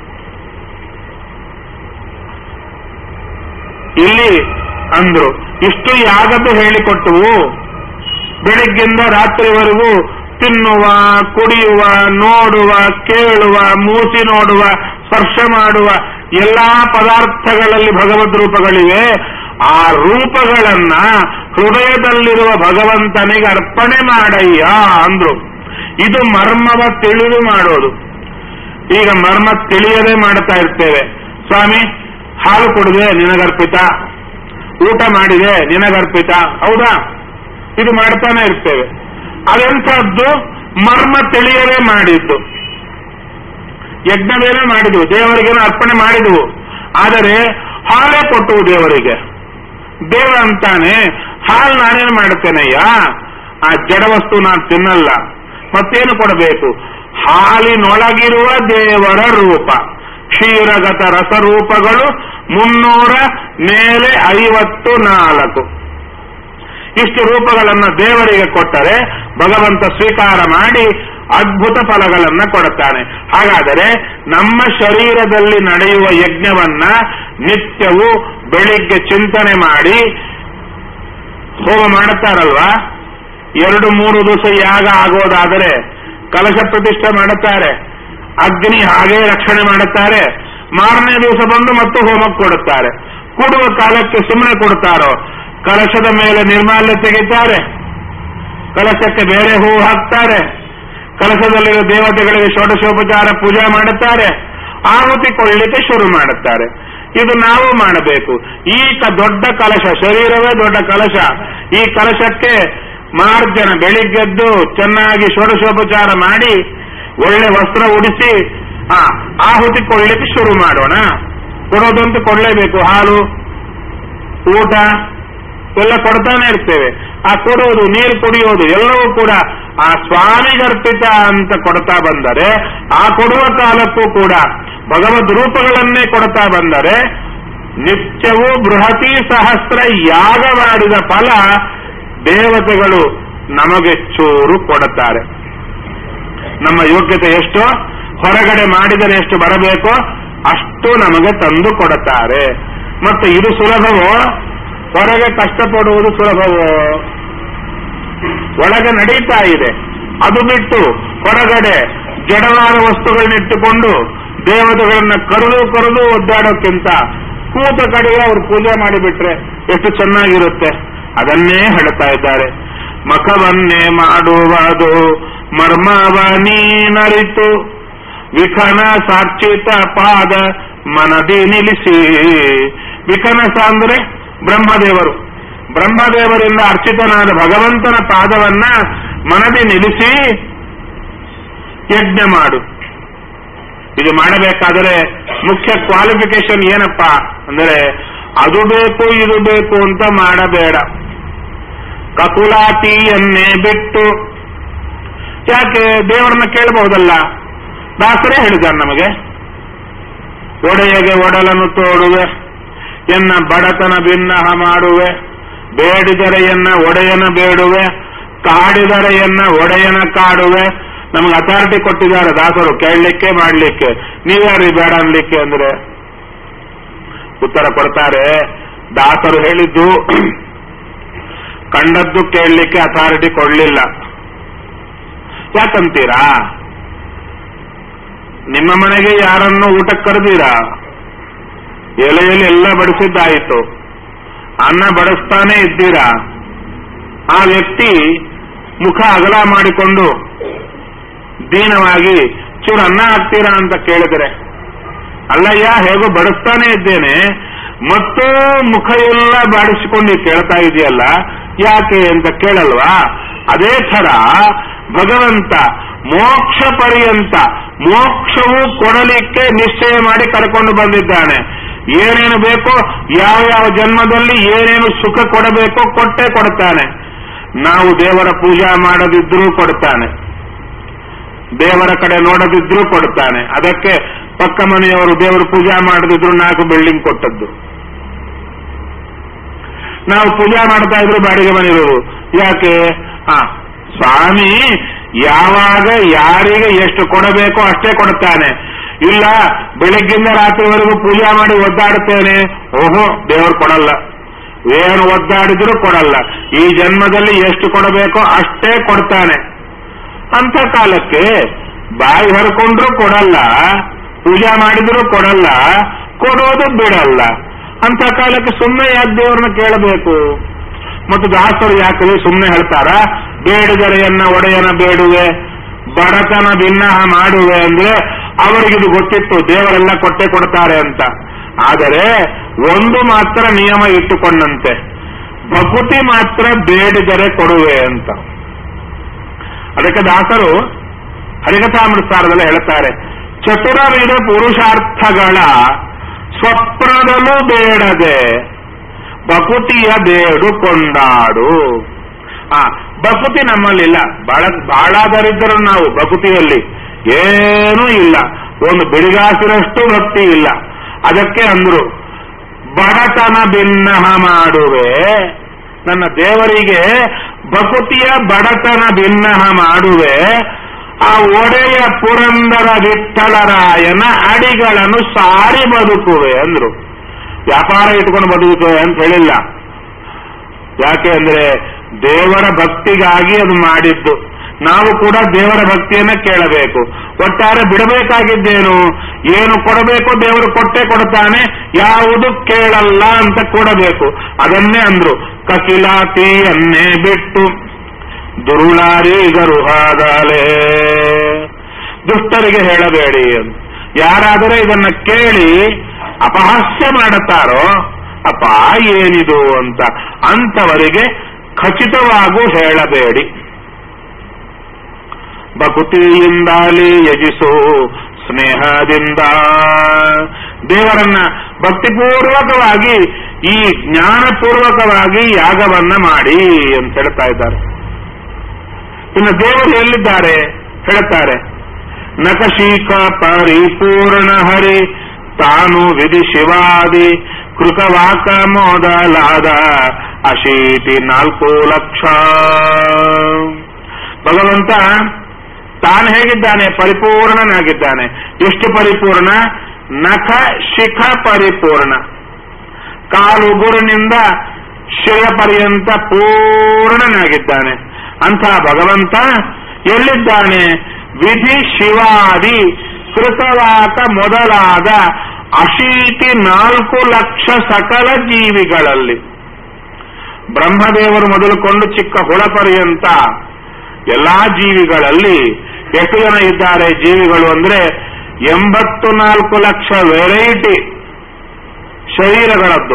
ಇಲ್ಲಿ ಅಂದ್ರು ಇಷ್ಟು ಯಾಗದ್ದು ಹೇಳಿಕೊಟ್ಟವು. ಬೆಳಿಗ್ಗಿಂದ ರಾತ್ರಿವರೆಗೂ ತಿನ್ನುವ, ಕುಡಿಯುವ, ನೋಡುವ, ಕೇಳುವ, ಮೂಸಿ ನೋಡುವ, ಸ್ಪರ್ಶ ಮಾಡುವ ಎಲ್ಲಾ ಪದಾರ್ಥಗಳಲ್ಲಿ ಭಗವದ್ ರೂಪಗಳಿವೆ. ಆ ರೂಪಗಳನ್ನ ಹೃದಯದಲ್ಲಿರುವ ಭಗವಂತನಿಗೆ ಅರ್ಪಣೆ ಮಾಡಯ್ಯ ಅಂದ್ರು. ಇದು ಮರ್ಮವ ತಿಳಿದು ಮಾಡೋದು. ಈಗ ಮರ್ಮ ತಿಳಿಯದೆ ಮಾಡ್ತಾ ಇರ್ತೇವೆ. ಸ್ವಾಮಿ ಹಾಲು ಕುಡಿದೆ ನಿನಗರ್ಪಿತ, ಊಟ ಮಾಡಿದೆ ನಿನಗರ್ಪಿತ, ಹೌದಾ? ಇದು ಮಾಡ್ತಾನೆ ಇರ್ತೇವೆ. ಅದೆಂಥದ್ದು? ಮರ್ಮ ತಿಳಿಯದೆ ಮಾಡಿದ್ದು. ಯಜ್ಞವೇನೇ ಮಾಡಿದ್ವು, ದೇವರಿಗೇನೋ ಅರ್ಪಣೆ ಮಾಡಿದ್ವು. ಆದರೆ ಹಾಲೇ ಕೊಟ್ಟವು ದೇವರಿಗೆ. ದೇವ ಅಂತಾನೆ ಹಾಲು ನಾನೇನು ಮಾಡ್ತೇನೆಯ್ಯ, ಆ ಜಡವಸ್ತು ನಾನು ತಿನ್ನಲ್ಲ, ಮತ್ತೇನು ಕೊಡಬೇಕು? ಹಾಲಿನೊಳಗಿರುವ ದೇವರ ರೂಪ. ಕ್ಷೀರಗತ ರಸರೂಪಗಳು ಮುನ್ನೂರ ಮೇಲೆ ಐವತ್ತು ನಾಲ್ಕು. ಇಷ್ಟು ರೂಪಗಳನ್ನು ದೇವರಿಗೆ ಕೊಟ್ಟರೆ ಭಗವಂತ ಸ್ವೀಕಾರ ಮಾಡಿ ಅದ್ಭುತ ಫಲಗಳನ್ನ ಕೊಡುತ್ತಾನೆ. ಹಾಗಾದರೆ ನಮ್ಮ ಶರೀರದಲ್ಲಿ ನಡೆಯುವ ಯಜ್ಞವನ್ನ ನಿತ್ಯವೂ ಬೆಳಿಗ್ಗೆ ಚಿಂತನೆ ಮಾಡಿ ಹೋಮ ಮಾಡುತ್ತಾರಲ್ವಾ? ಎರಡು ಮೂರು ದಿವಸ ಯಾಗ ಆಗೋದಾದರೆ ಕಲಶ ಪ್ರತಿಷ್ಠೆ ಮಾಡುತ್ತಾರೆ, ಅಗ್ನಿ ಹಾಗೇ ರಕ್ಷಣೆ ಮಾಡುತ್ತಾರೆ. ಮಾರನೇ ದಿವಸ ಬಂದು ಮತ್ತು ಹೋಮಕ್ಕೆ ಕೊಡುತ್ತಾರೆ. ಕೊಡುವ ಕಾಲಕ್ಕೆ ಸುಮ್ಮನೆ ಕೊಡ್ತಾರೋ? ಕಲಶದ ಮೇಲೆ ನಿರ್ಮಾಲ್ಯ ತೆಗಿತಾರೆ, ಕಲಶಕ್ಕೆ ಬೇರೆ ಹೂವು ಹಾಕ್ತಾರೆ, ಕಲಶದಲ್ಲಿರುವ ದೇವತೆಗಳಿಗೆ ಷೋಡಶೋಪಚಾರ ಪೂಜೆ ಮಾಡುತ್ತಾರೆ, ಆಹುತಿ ಕೊಳ್ಳಿಕ್ಕೆ ಶುರು ಮಾಡುತ್ತಾರೆ. ಇದು ನಾವು ಮಾಡಬೇಕು. ಈ ದೊಡ್ಡ ಕಲಶ, ಶರೀರವೇ ದೊಡ್ಡ ಕಲಶ. ಈ ಕಲಶಕ್ಕೆ ಮಾರ್ಜನ ಬೆಳಿಗ್ಗೆದ್ದು ಚೆನ್ನಾಗಿ ಷೋಡಶೋಪಚಾರ ಮಾಡಿ ಒಳ್ಳೆ ವಸ್ತ್ರ ಉಡಿಸಿ ಆ ಆಹುತಿ ಕೊಳ್ಳಿಕ್ಕೆ ಶುರು ಮಾಡೋಣ. ಕೊಡೋದಂತೂ ಕೊಡಲೇಬೇಕು. ಹಾಲು, ಊಟ ಎಲ್ಲ ಕೊಡ್ತಾನೆ ಇರ್ತೇವೆ. ಆ ಕೊಡೋದು, ನೀರು ಕುಡಿಯೋದು ಎಲ್ಲವೂ ಕೂಡ ಆ ಸ್ವಾಮಿಗರ್ಪಿತ ಅಂತ ಕೊಡ್ತಾ ಬಂದರೆ ಆ ಕೊಡುವ ಕಾಲಕ್ಕೂ ಕೂಡ ಭಗವದ್ ರೂಪಗಳನ್ನೇ ಕೊಡ್ತಾ ಬಂದರೆ ನಿತ್ಯವೂ ಬೃಹತಿ ಸಹಸ್ರ ಯಾಗ ಮಾಡಿದ ಫಲ ದೇವತೆಗಳು ನಮಗೆ ಚೂರು ಕೊಡುತ್ತಾರೆ. ನಮ್ಮ ಯೋಗ್ಯತೆ ಎಷ್ಟೋ, ಹೊರಗಡೆ ಮಾಡಿದರೆ ಎಷ್ಟು ಬರಬೇಕೋ ಅಷ್ಟು ನಮಗೆ ತಂದು ಕೊಡುತ್ತಾರೆ. ಮತ್ತೆ ಇದು ಸುಲಭವೋ? ಹೊರಗೆ ಕಷ್ಟಪಡುವುದು ಸುಲಭವೋ? ಒಳಗೆ ನಡೀತಾ ಇದೆ. ಅದು ಬಿಟ್ಟು ಹೊರಗಡೆ ಜಡವಾದ ವಸ್ತುಗಳನ್ನಿಟ್ಟುಕೊಂಡು ದೇವತೆಗಳನ್ನ ಕರೆದು ಕರೆದು ಒದ್ದಾಡೋಕ್ಕಿಂತ ಕೂತ ಕಡೆಗೆ ಅವರು ಪೂಜೆ ಮಾಡಿಬಿಟ್ರೆ ಎಷ್ಟು ಚೆನ್ನಾಗಿರುತ್ತೆ. ಅದನ್ನೇ ಹೇಳ್ತಾ ಇದ್ದಾರೆ. ಮಖವನ್ನೇ ಮಾಡುವುದು ಮರ್ಮವ ನೀನರಿತು ವಿಖನ ಸಾರ್ಚಿತ ಪಾದ ಮನದಿ ನಿಲ್ಲಿಸಿ. ವಿಖನಸ ಅಂದ್ರೆ ಬ್ರಹ್ಮದೇವರು. ಬ್ರಹ್ಮದೇವರಿಂದ ಅರ್ಚಿತನಾದ ಭಗವಂತನ ಪಾದವನ್ನ ಮನದಿ ನಿಲ್ಲಿಸಿ ಯಜ್ಞ ಮಾಡು. ಇದು ಮಾಡಬೇಕಾದರೆ ಮುಖ್ಯ ಕ್ವಾಲಿಫಿಕೇಶನ್ ಏನಪ್ಪಾ ಅಂದರೆ ಅದು ಬೇಕು ಇದು ಬೇಕು ಅಂತ ಮಾಡಬೇಡ. ಕಪುಲಾತಿಯನ್ನೇ ಬಿಟ್ಟು, ಯಾಕೆ ದೇವರನ್ನ ಕೇಳಬಹುದಲ್ಲ? ದಾಸರೇ ಹೇಳಿದ್ದಾರೆ ನಮಗೆ, ಒಡೆಯಗೆ ಒಡಲನ್ನು ತೋಡುವೆ, ಎನ್ನ ಬಡತನ ಭಿನ್ನಹ ಮಾಡುವೆ, ಬೇಡಿದರೆ ಎನ್ನ ಒಡೆಯನ ಬೇಡುವೆ, ಕಾಡಿದರೆ ಎನ್ನ ಒಡೆಯನ ಕಾಡುವೆ. ನಮಗೆ ಅಥಾರಿಟಿ ಕೊಟ್ಟಿದ್ದಾರೆ ದಾಸರು ಕೇಳಲಿಕ್ಕೆ ಮಾಡಲಿಕ್ಕೆ. ನೀವ್ಯಾರು ಬೇಡ ಅನ್ಲಿಕ್ಕೆ ಅಂದ್ರೆ ಉತ್ತರ ಕೊಡ್ತಾರೆ. ದಾಸರು ಹೇಳಿದ್ದು ಕಂಡದ್ದು ಕೇಳಲಿಕ್ಕೆ ಅಥಾರಿಟಿ ಕೊಡ್ಲಿಲ್ಲ. ಯಾಕಂತೀರಾ? ನಿಮ್ಮ ಮನೆಗೆ ಯಾರನ್ನು ಊಟಕ್ಕೆ ಕರೆದೀರಾ? ಎಲೆಯಲ್ಲಿ ಎಲ್ಲ ಬಡಿಸಿದ್ದಾಯಿತು, ಅನ್ನ ಬಡಿಸ್ತಾನೆ ಇದ್ದೀರಾ. ಆ ವ್ಯಕ್ತಿ ಮುಖ ಅಗಲ ಮಾಡಿಕೊಂಡು ದೀನವಾಗಿ ಚೂರು ಅನ್ನ ಹಾಕ್ತೀರಾ ಅಂತ ಕೇಳಿದರೆ, ಅಲ್ಲಯ್ಯ ಹೇಗೋ ಬಡಿಸ್ತಾನೆ ಇದ್ದೇನೆ ಮತ್ತು ಮುಖ ಎಲ್ಲ ಬಾಡಿಸಿಕೊಂಡು ಕೇಳ್ತಾ ಇದೆಯಲ್ಲ ಯಾಕೆ ಅಂತ ಕೇಳಲ್ವಾ? ಅದೇ ಥರ ಭಗವಂತ ಮೋಕ್ಷ ಪರ್ಯಂತ ಮೋಕ್ಷವು ಕೊಡಲಿಕ್ಕೆ ನಿಶ್ಚಯ ಮಾಡಿ ಕರ್ಕೊಂಡು ಬಂದಿದ್ದಾನೆ. ಏನೇನು ಬೇಕೋ, ಯಾವ ಯಾವ ಜನ್ಮದಲ್ಲಿ ಏನೇನು ಸುಖ ಕೊಡಬೇಕೋ ಕೊಟ್ಟೇ ಕೊಡ್ತಾನೆ. ನಾವು ದೇವರ ಪೂಜಾ ಮಾಡದಿದ್ರೂ ಕೊಡ್ತಾನೆ, ದೇವರ ಕಡೆ ನೋಡದಿದ್ರೂ ಕೊಡ್ತಾನೆ. ಅದಕ್ಕೆ ಪಕ್ಕ ಮನೆಯವರು ದೇವರ ಪೂಜಾ ಮಾಡದಿದ್ರು ನಾಲ್ಕು ಬಿಲ್ಡಿಂಗ್ ಕೊಟ್ಟದ್ದು. ನಾವು ಪೂಜಾ ಮಾಡ್ತಾ ಇದ್ರು ಬಾಡಿಗೆ ಮನೆಯವರು. ಯಾಕೆ? ಆ ಸ್ವಾಮಿ ಯಾವಾಗ ಯಾರಿಗೆ ಎಷ್ಟು ಕೊಡಬೇಕೋ ಅಷ್ಟೇ ಕೊಡ್ತಾನೆ. ಇಲ್ಲ ಬೆಳಗ್ಗಿಂದ ರಾತ್ರಿವರೆಗೂ ಪೂಜಾ ಮಾಡಿ ಒದ್ದಾಡುತ್ತೇನೆ, ಓಹೋ ದೇವರು ಕೊಡಲ್ಲ. ಏನು ಒದ್ದಾಡಿದ್ರೂ ಕೊಡಲ್ಲ. ಈ ಜನ್ಮದಲ್ಲಿ ಎಷ್ಟು ಕೊಡಬೇಕೋ ಅಷ್ಟೇ ಕೊಡ್ತಾನೆ. ಅಂತ ಕಾಲಕ್ಕೆ ಬಾಯಿ ಹರ್ಕೊಂಡ್ರೂ ಕೊಡಲ್ಲ, ಪೂಜಾ ಮಾಡಿದ್ರೂ ಕೊಡಲ್ಲ, ಕೊಡೋದು ಬಿಡಲ್ಲ. ಅಂತ ಕಾಲಕ್ಕೆ ಸುಮ್ಮನೆ ಯಾಕೆ ದೇವರನ್ನ ಕೇಳಬೇಕು? ಮತ್ತು ದಾಸರು ಯಾಕೆ ಸುಮ್ಮನೆ ಹೇಳ್ತಾರ? ಬೇಡಿದರೆಯನ್ನ ಒಡೆಯನ ಬೇಡುವೆ, ಬಡತನ ಭಿನ್ನಹ ಮಾಡುವೆ ಅಂದ್ರೆ ಅವರಿಗಿದು ಗೊತ್ತಿತ್ತು ದೇವರೆಲ್ಲ ಕೊಟ್ಟೆ ಕೊಡ್ತಾರೆ ಅಂತ. ಆದರೆ ಒಂದು ಮಾತ್ರ ನಿಯಮ ಇಟ್ಟುಕೊಂಡಂತೆ, ಭಕುತಿ ಮಾತ್ರ ಬೇಡಿದರೆ ಕೊಡುವೆ ಅಂತ. ಅದಕ್ಕೆ ದಾಸರು ಹರಿಕಥಾಮೃತಸಾರದಲ್ಲಿ ಹೇಳ್ತಾರೆ, ಚತುರವಿದ ಪುರುಷಾರ್ಥಗಳ ಸ್ವಪ್ನದಲ್ಲೂ ಬೇಡದೆ ಭಕುತಿಯ ಬೇಡು ಕೊಂಡಾಡು. ಆ ಭಕುತಿ ನಮ್ಮಲ್ಲಿಲ್ಲ. ಬಹಳ ಬಹಳ ದರಿದ್ರರು ನಾವು. ಭಕುತಿಯಲ್ಲಿ ಏನೂ ಇಲ್ಲ, ಒಂದು ಬಿಡಿಗಾಸಿರಷ್ಟು ಭಕ್ತಿ ಇಲ್ಲ. ಅದಕ್ಕೆ ಅಂದ್ರು ಬಡತನ ಭಿನ್ನಹ ಮಾಡುವೆ. ನನ್ನ ದೇವರಿಗೆ ಭಕುತಿಯ ಬಡತನ ಭಿನ್ನಹ ಮಾಡುವೆ. ಆ ಒಡೆಯ ಪುರಂದರ ವಿಠ್ಠಲರಾಯನ ಅಡಿಗಳನ್ನು ಸಾರಿ ಬದುಕುವೆ ಅಂದ್ರು. ವ್ಯಾಪಾರ ಇಟ್ಕೊಂಡು ಬದುಕುವೆ ಅಂತ ಹೇಳಿಲ್ಲ. ಯಾಕೆ ಅಂದ್ರೆ ದೇವರ ಭಕ್ತಿಗಾಗಿ ಅದು ಮಾಡಿದ್ದು. ನಾವು ಕೂಡ ದೇವರ ಭಕ್ತಿಯನ್ನ ಕೇಳಬೇಕು. ಒಟ್ಟಾರೆ ಬಿಡಬೇಕಾಗಿದ್ದೇನು? ಏನು ಕೊಡಬೇಕು ದೇವರು ಕೊಟ್ಟೆ ಕೊಡ್ತಾನೆ, ಯಾವುದು ಕೇಳಲ್ಲ ಅಂತ ಕೊಡಬೇಕು. ಅದನ್ನೇ ಅಂದ್ರು, ಕಕಿಲಾತಿಯನ್ನೇ ಬಿಟ್ಟು ದುರುಳಾರಿಗರು ಹಾದಾಲೆ. ದುಷ್ಟರಿಗೆ ಹೇಳಬೇಡಿ. ಯಾರಾದರೆ ಇದನ್ನ ಕೇಳಿ ಅಪಹಾಸ್ಯ ಮಾಡುತ್ತಾರೋ ಅಪ್ಪ ಏನಿದು ಅಂತ ಅಂತವರಿಗೆ ಖಚಿತವಾಗೂ ಹೇಳಬೇಡಿ. ಭಕುತಿಯಿಂದಾಲಿ ಯಜಿಸು ಸ್ನೇಹದಿಂದ. ದೇವರನ್ನ ಭಕ್ತಿಪೂರ್ವಕವಾಗಿ ಈ ಜ್ಞಾನಪೂರ್ವಕವಾಗಿ ಯಾಗವನ್ನ ಮಾಡಿ ಅಂತ ಹೇಳ್ತಾ ಇದ್ದಾರೆ. ಇನ್ನು ದೇವರು ಎಲ್ಲಿದ್ದಾರೆ ಹೇಳ್ತಾರೆ, ನಕಶೀಕ ಪರಿಪೂರ್ಣ ಹರಿ ತಾನು ವಿಧಿ ಶಿವಾದಿ ಕೃತವಾಕ ಮೊದಲಾದ ಅಶೀತಿ ನಾಲ್ಕು ಲಕ್ಷ. ಭಗವಂತ ತಾನು ಹೇಗಿದ್ದಾನೆ? ಪರಿಪೂರ್ಣನಾಗಿದ್ದಾನೆ. ಎಷ್ಟು ಪರಿಪೂರ್ಣ? ನಖ ಶಿಖ ಪರಿಪೂರ್ಣ, ಕಾಲುಗುರಿನಿಂದ ಶಿರ ಪರ್ಯಂತ ಪೂರ್ಣನಾಗಿದ್ದಾನೆ. ಅಂಥ ಭಗವಂತ ಎಲ್ಲಿದ್ದಾನೆ? ವಿಧಿ ಶಿವಾದಿ ಕೃತವಾಕ ಮೊದಲಾದ ಅಶೀತಿ ನಾಲ್ಕು ಲಕ್ಷ ಸಕಲ ಜೀವಿಗಳಲ್ಲಿ. ಬ್ರಹ್ಮದೇವರು ಮೊದಲುಕೊಂಡು ಚಿಕ್ಕ ಹುಳ ಪರ್ಯಂತ ಎಲ್ಲಾ ಜೀವಿಗಳಲ್ಲಿ ಎಷ್ಟು ಜನ ಇದ್ದಾರೆ? ಜೀವಿಗಳು ಅಂದ್ರೆ ಎಂಬತ್ತು ನಾಲ್ಕು ಲಕ್ಷ ವೆರೈಟಿ ಶರೀರಗಳದ್ದು.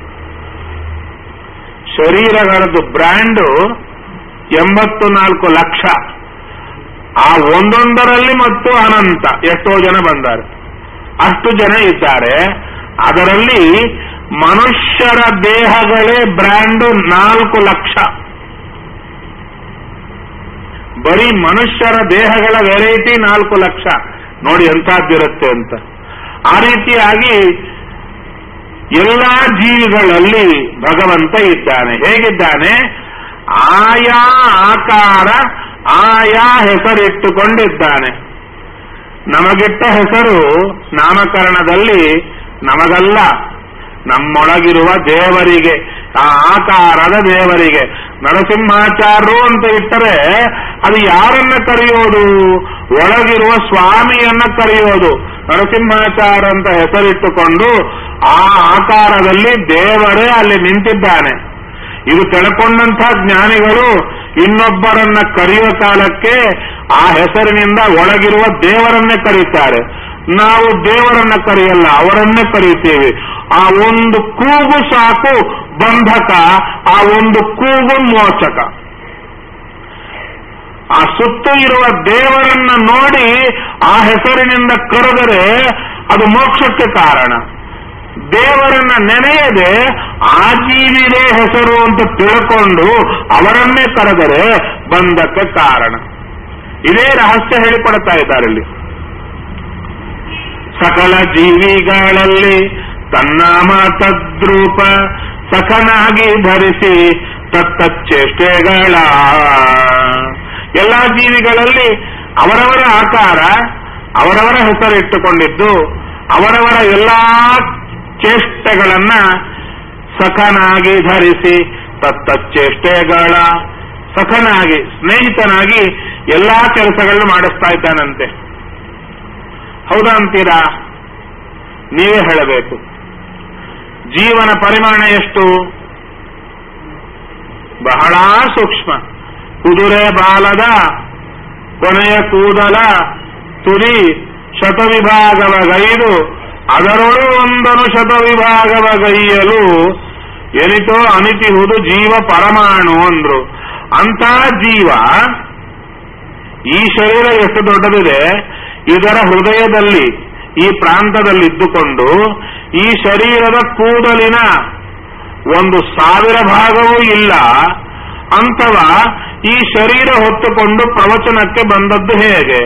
ಶರೀರಗಳದ್ದು ಬ್ರ್ಯಾಂಡು ಎಂಬತ್ತು ನಾಲ್ಕು ಲಕ್ಷ. ಆ ಒಂದೊಂದರಲ್ಲಿ ಮತ್ತು ಅನಂತ ಎಷ್ಟೋ ಜನ ಬಂದ್ದಾರೆ, ಅಷ್ಟು ಜನ ಇದ್ದಾರೆ. ಅದರಲ್ಲಿ ಮನುಷ್ಯರ ದೇಹಗಳೇ ಬ್ರ್ಯಾಂಡು ನಾಲ್ಕು ಲಕ್ಷ. ಬರೀ ಮನುಷ್ಯರ ದೇಹಗಳ ವೆರೈಟಿ ನಾಲ್ಕು ಲಕ್ಷ. ನೋಡಿ ಎಂತಹದ್ದಿರುತ್ತೆ ಅಂತ. ಆ ರೀತಿಯಾಗಿ ಎಲ್ಲಾ ಜೀವಿಗಳಲ್ಲಿ ಭಗವಂತ ಇದ್ದಾನೆ. ಹೇಗಿದ್ದಾನೆ? ಆಯಾ ಆಕಾರ ಆಯಾ ಹೆಸರಿಟ್ಟುಕೊಂಡಿದ್ದಾನೆ. ನಮಗಿಟ್ಟ ಹೆಸರು ನಾಮಕರಣದಲ್ಲಿ ನಮಗಲ್ಲ, ನಮ್ಮೊಳಗಿರುವ ದೇವರಿಗೆ, ಆ ಆಕಾರದ ದೇವರಿಗೆ. ನರಸಿಂಹಾಚಾರ್ಯರು ಅಂತ ಇಟ್ಟರೆ ಅದು ಯಾರನ್ನ ಕರೆಯೋದು? ಒಳಗಿರುವ ಸ್ವಾಮಿಯನ್ನ ಕರೆಯೋದು. ನರಸಿಂಹಾಚಾರ ಅಂತ ಹೆಸರಿಟ್ಟುಕೊಂಡು ಆ ಆಕಾರದಲ್ಲಿ ದೇವರೇ ಅಲ್ಲಿ ನಿಂತಿದ್ದಾನೆ. ಇದು ತಿಳ್ಕೊಂಡಂಥ ಜ್ಞಾನಿಗಳು ಇನ್ನೊಬ್ಬರನ್ನ ಕರೆಯುವ ಕಾಲಕ್ಕೆ ಆ ಹೆಸರಿನಿಂದ ಒಳಗಿರುವ ದೇವರನ್ನೇ ಕರೀತಾರೆ. ನಾವು ದೇವರನ್ನ ಕರೆಯಲ್ಲ, ಅವರನ್ನೇ ಕರೆಯುತ್ತೇವೆ. ಆ ಒಂದು ಕೂಗು ಸಾಕು ಬಂಧಕ, ಆ ಒಂದು ಕೂಗು ಮೋಚಕ. ಆ ಸುತ್ತ ಇರುವ ದೇವರನ್ನ ನೋಡಿ ಆ ಹೆಸರಿನಿಂದ ಕರೆದರೆ ಅದು ಮೋಕ್ಷಕ್ಕೆ ಕಾರಣ. ದೇವರನ್ನ ನೆನೆಯದೆ ಆ ಜೀವಿದೇ ಹೆಸರು ಅಂತ ತಿಳ್ಕೊಂಡು ಅವರನ್ನೇ ಕರೆದರೆ ಬಂಧಕ್ಕೆ ಕಾರಣ. ಇದೇ ರಹಸ್ಯ ಹೇಳಿಕೊಡ್ತಾ ಇದ್ದಾರೆ ಇಲ್ಲಿ. ಸಕಲ ಜೀವಿಗಳಲ್ಲಿ ತನ್ನಾಮ ತದ್ರೂಪ ಸಖನಾಗಿ ಧರಿಸಿ ತತ್ತಚ್ಚೇಷ್ಟೆಗಳ. ಎಲ್ಲಾ ಜೀವಿಗಳಲ್ಲಿ ಅವರವರ ಆಕಾರ, ಅವರವರ ಹೆಸರಿಟ್ಟುಕೊಂಡಿದ್ದು, ಅವರವರ ಎಲ್ಲಾ ಚೇಷ್ಟೆಗಳನ್ನ ಸಖನಾಗಿ ಧರಿಸಿ ತತ್ತಚ್ಚೇಷ್ಟೆಗಳ ಸಖನಾಗಿ ಸ್ನೇಹಿತನಾಗಿ ಎಲ್ಲಾ ಕೆಲಸಗಳನ್ನು ಮಾಡಿಸ್ತಾ ಇದ್ದಾನಂತೆ. ಹೌದಾ ಅಂತೀರಾ? ನೀವೇ ಹೇಳಬೇಕು. ಜೀವನ ಪರಿಮಾಣ ಎಷ್ಟು? ಬಹಳ ಸೂಕ್ಷ್ಮ. ಕುದುರೆ ಬಾಲದ ಕೊನೆಯ ಕೂದಲ ತುರಿ ಶತವಿಭಾಗವ ಗೈದು ಅದರೊಳು ಒಂದನು ಶತವಿಭಾಗವ ಗೈಯಲು ಎನಿತೋ ಅನಿತಿಹುದು ಜೀವ ಪರಮಾಣು ಅಂದ್ರು. ಅಂತ ಜೀವ ಈ ಶರೀರ ಎಷ್ಟು ದೊಡ್ಡದಿದೆ, ಇದರ ಹೃದಯದಲ್ಲಿ ಈ ಪ್ರಾಂತದಲ್ಲಿದ್ದುಕೊಂಡು ಈ ಶರೀರದ ಕೂದಲಿನ ಒಂದು ಸಾವಿರ ಭಾಗವೂ ಇಲ್ಲ ಅಂತವ ಈ ಶರೀರ ಹೊತ್ತುಕೊಂಡು ಪ್ರವಚನಕ್ಕೆ ಬಂದದ್ದು ಹೇಗೆ?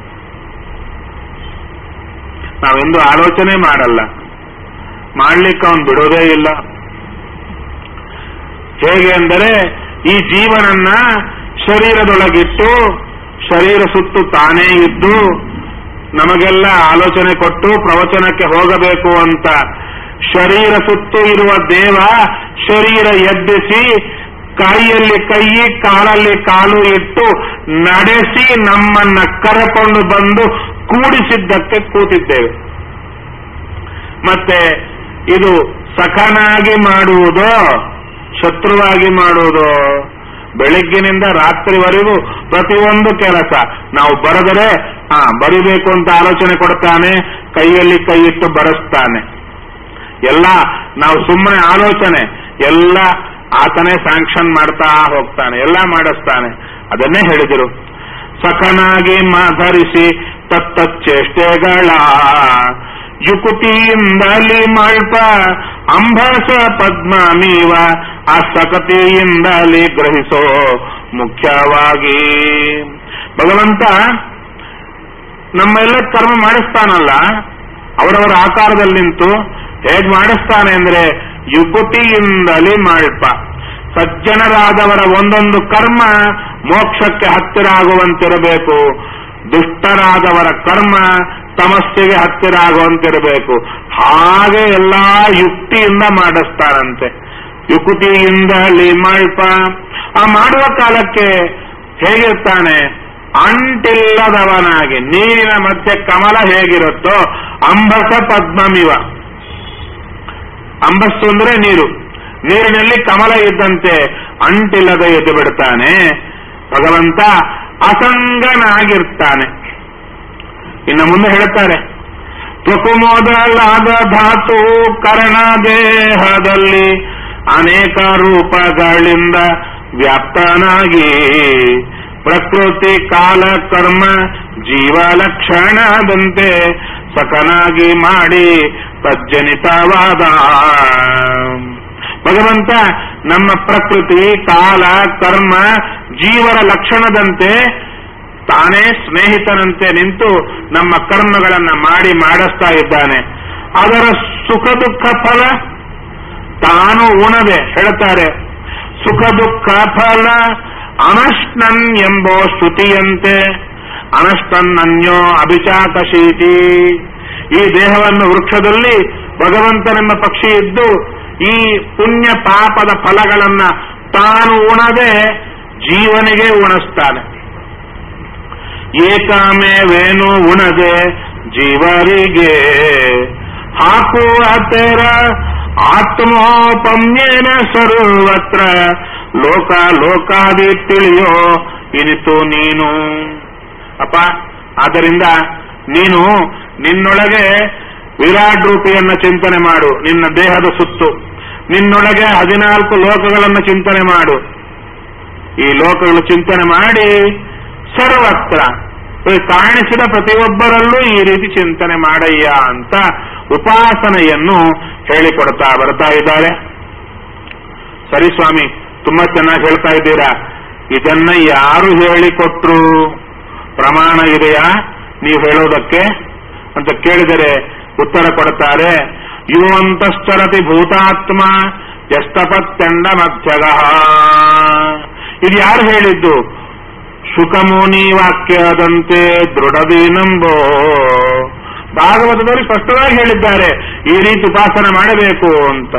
ನಾವೆಂದು ಆಲೋಚನೆ ಮಾಡಲ್ಲ, ಮಾಡ್ಲಿಕ್ಕೆ ಅವನು ಬಿಡೋದೇ ಇಲ್ಲ. ಹೇಗೆ ಅಂದರೆ ಈ ಜೀವನನ್ನ ಶರೀರದೊಳಗಿಟ್ಟು ಶರೀರ ಸುತ್ತು ತಾನೇ ಇದ್ದು ನಮಗೆಲ್ಲ ಆಲೋಚನೆ ಕೊಟ್ಟು ಪ್ರವಚನಕ್ಕೆ ಹೋಗಬೇಕು ಅಂತ ಶರೀರ ಸುತ್ತು ಇರುವ ದೇವ ಶರೀರ ಎಬ್ಬಿಸಿ ಕೈಯಲ್ಲಿ ಕೈ ಕಾಲಲ್ಲಿ ಕಾಲು ಇಟ್ಟು ನಡೆಸಿ ನಮ್ಮನ್ನ ಕರೆಕೊಂಡು ಬಂದು ಕೂಡಿಸಿದ್ದಕ್ಕೆ ಕೂತಿದ್ದೇವೆ. ಮತ್ತೆ ಇದು ಸಖನಾಗಿ ಮಾಡುವುದೋ ಶತ್ರುವಾಗಿ ಮಾಡುವುದೋ? ಬೆಳಿಗ್ಗಿನಿಂದ ರಾತ್ರಿವರೆಗೂ ಪ್ರತಿಯೊಂದು ಕೆಲಸ ನಾವು ಬರೆದರೆ ಹಾ ಬರಿಬೇಕು ಅಂತ ಆಲೋಚನೆ ಕೊಡ್ತಾನೆ, ಕೈಯಲ್ಲಿ ಕೈ ಇಟ್ಟು ಬರೆಸ್ತಾನೆ. ಎಲ್ಲ ನಾವು ಸುಮ್ಮನೆ ಆಲೋಚನೆ ಎಲ್ಲ ಆತನೇ ಸ್ಯಾಂಕ್ಷನ್ ಮಾಡ್ತಾ ಹೋಗ್ತಾನೆ, ಎಲ್ಲ ಮಾಡಿಸ್ತಾನೆ. ಅದನ್ನೇ ಹೇಳಿದರು. ಸಖನಾಗಿ ಮಾಧರಿಸಿ ತತ್ತಚ್ಚೇಷ್ಟೆಗಳ ಯುಕುತಿಯಿಂದಲಿ ಮಲ್ಪ ಅಂಬಸ ಪದ್ಮ ನೀವ ಆ ಸಕತಿಯಿಂದಲಿ ಗ್ರಹಿಸೋ ಮುಖ್ಯವಾಗಿ. ಭಗವಂತ ನಮ್ಮೆಲ್ಲ ಕರ್ಮ ಮಾಡಿಸ್ತಾನಲ್ಲ, ಅವರವರ ಆಕಾರದಲ್ಲಿ ನಿಂತು ಹೇಗೆ ಮಾಡಿಸ್ತಾನೆ ಅಂದ್ರೆ ಯುಕುತಿಯಿಂದಲೇ ಮಾಡ್ಪ. ಸಜ್ಜನರಾದವರ ಒಂದೊಂದು ಕರ್ಮ ಮೋಕ್ಷಕ್ಕೆ ಹತ್ತಿರ ಆಗುವಂತಿರಬೇಕು, ದುಷ್ಟರಾದವರ ಕರ್ಮ ತಮಸ್ಸಿಗೆ ಹತ್ತಿರ ಆಗುವಂತಿರಬೇಕು. ಹಾಗೆ ಎಲ್ಲಾ ಯುಕ್ತಿಯಿಂದ ಮಾಡಿಸ್ತಾನಂತೆ. ಯುಕುತಿಯಿಂದಲೇ ಮಾಡ್ಪ. ಆ ಮಾಡುವ ಕಾಲಕ್ಕೆ ಹೇಗಿರ್ತಾನೆ? ಅಂಟಿಲ್ಲದವನಾಗಿ, ನೀರಿನ ಮಧ್ಯೆ ಕಮಲ ಹೇಗಿರುತ್ತೋ ಅಂಬಸ ಪದ್ಮಮಿವ. ಅಂಬಸ್ಸು ಅಂದ್ರೆ ನೀರು, ನೀರಿನಲ್ಲಿ ಕಮಲ ಇದ್ದಂತೆ ಅಂಟಿಲ್ಲದೆ ಎದ್ದು ಬಿಡ್ತಾನೆ ಭಗವಂತ. ಅಸಂಗನಾಗಿರ್ತಾನೆ. ಇನ್ನು ಮುಂದೆ ಹೇಳ್ತಾರೆ, ತ್ವಕುಮೋದಲಾದ ಧಾತು ಕರ್ಣ ದೇಹದಲ್ಲಿ ಅನೇಕ ರೂಪಗಳಿಂದ ವ್ಯಾಪ್ತನಾಗಿ ಪ್ರಕೃತಿ ಕಾಲ ಕರ್ಮ ಜೀವ ಲಕ್ಷಣದಂತೆ ಸಕನಾಗಿ ಮಾಡಿ ತಜ್ಜನಿತವಾದ. ಭಗವಂತ ನಮ್ಮ ಪ್ರಕೃತಿ ಕಾಲ ಕರ್ಮ ಜೀವರ ಲಕ್ಷಣದಂತೆ ತಾನೇ ಸ್ನೇಹಿತನಂತೆ ನಿಂತು ನಮ್ಮ ಕರ್ಮಗಳನ್ನ ಮಾಡಿ ಮಾಡಿಸ್ತಾ ಇದ್ದಾನೆ. ಅದರ ಸುಖ ದುಃಖ ಫಲ ತಾನು ಉಣದೆ ಹೇಳ್ತಾರೆ. ಸುಖ ದುಃಖ ಫಲ ಅನಶ್ನನ್ ಎಂಬೋ ಶ್ರುತಿಯಂತೆ ಅನಷ್ಟನ್ನನ್ಯೋ ಅಭಿಚಾಕಶೀತಿ. ಈ ದೇಹವನ್ನು ವೃಕ್ಷದಲ್ಲಿ ಭಗವಂತನೆಂಬ ಪಕ್ಷಿ ಇದ್ದು ಈ ಪುಣ್ಯ ಪಾಪದ ಫಲಗಳನ್ನ ತಾನು ಉಣದೆ ಜೀವನಿಗೆ ಉಣಿಸ್ತಾನೆ. ಏಕಾಮೇವೇನು ಉಣದೆ ಜೀವರಿಗೆ ಹಾಕುವ ತೆರ ಆತ್ಮೋಪಮ್ಯೇನ ಸರ್ವತ್ರ ಲೋಕ ಲೋಕಾದಿ ತಿಳಿಯೋ ಇನಿತು ನೀನು. ಅಪ್ಪ, ಆದ್ದರಿಂದ ನೀನು ನಿನ್ನೊಳಗೆ ವಿರಾಟ್ ರೂಪಿಯನ್ನ ಚಿಂತನೆ ಮಾಡು. ನಿನ್ನ ದೇಹದ ಸುತ್ತು ನಿನ್ನೊಳಗೆ ಹದಿನಾಲ್ಕು ಲೋಕಗಳನ್ನು ಚಿಂತನೆ ಮಾಡು. ಈ ಲೋಕಗಳು ಚಿಂತನೆ ಮಾಡಿ ಸರ್ವತ್ರ ಕಾಣಿಸಿದ ಪ್ರತಿಯೊಬ್ಬರಲ್ಲೂ ಈ ರೀತಿ ಚಿಂತನೆ ಮಾಡಯ್ಯ ಅಂತ ಉಪಾಸನೆಯನ್ನು ಹೇಳಿಕೊಡ್ತಾ ಬರ್ತಾ ಇದ್ದಾರೆ. ಸರಿ ಸ್ವಾಮಿ, ತುಂಬಾ ಚೆನ್ನಾಗಿ ಹೇಳ್ತಾ ಇದ್ದೀರಾ. ಇದನ್ನ ಯಾರು ಹೇಳಿಕೊಟ್ರು? ಪ್ರಮಾಣ ಇದೆಯಾ ನೀವು ಹೇಳೋದಕ್ಕೆ ಅಂತ ಕೇಳಿದರೆ ಉತ್ತರ ಕೊಡ್ತಾರೆ. ಯುವಂತಶ್ಚರತಿ ಭೂತಾತ್ಮ ಯಸ್ತಪತ್ಯಂಡ ಮಧ್ಯಗ. ಇದು ಯಾರು ಹೇಳಿದ್ದು? ಶುಕಮುನಿ ವಾಕ್ಯದಂತೆ ದೃಢದೀನಂಬೋ. ಭಾಗವತದಲ್ಲಿ ಸ್ಪಷ್ಟವಾಗಿ ಹೇಳಿದ್ದಾರೆ ಈ ರೀತಿ ಉಪಾಸನೆ ಮಾಡಬೇಕು ಅಂತ.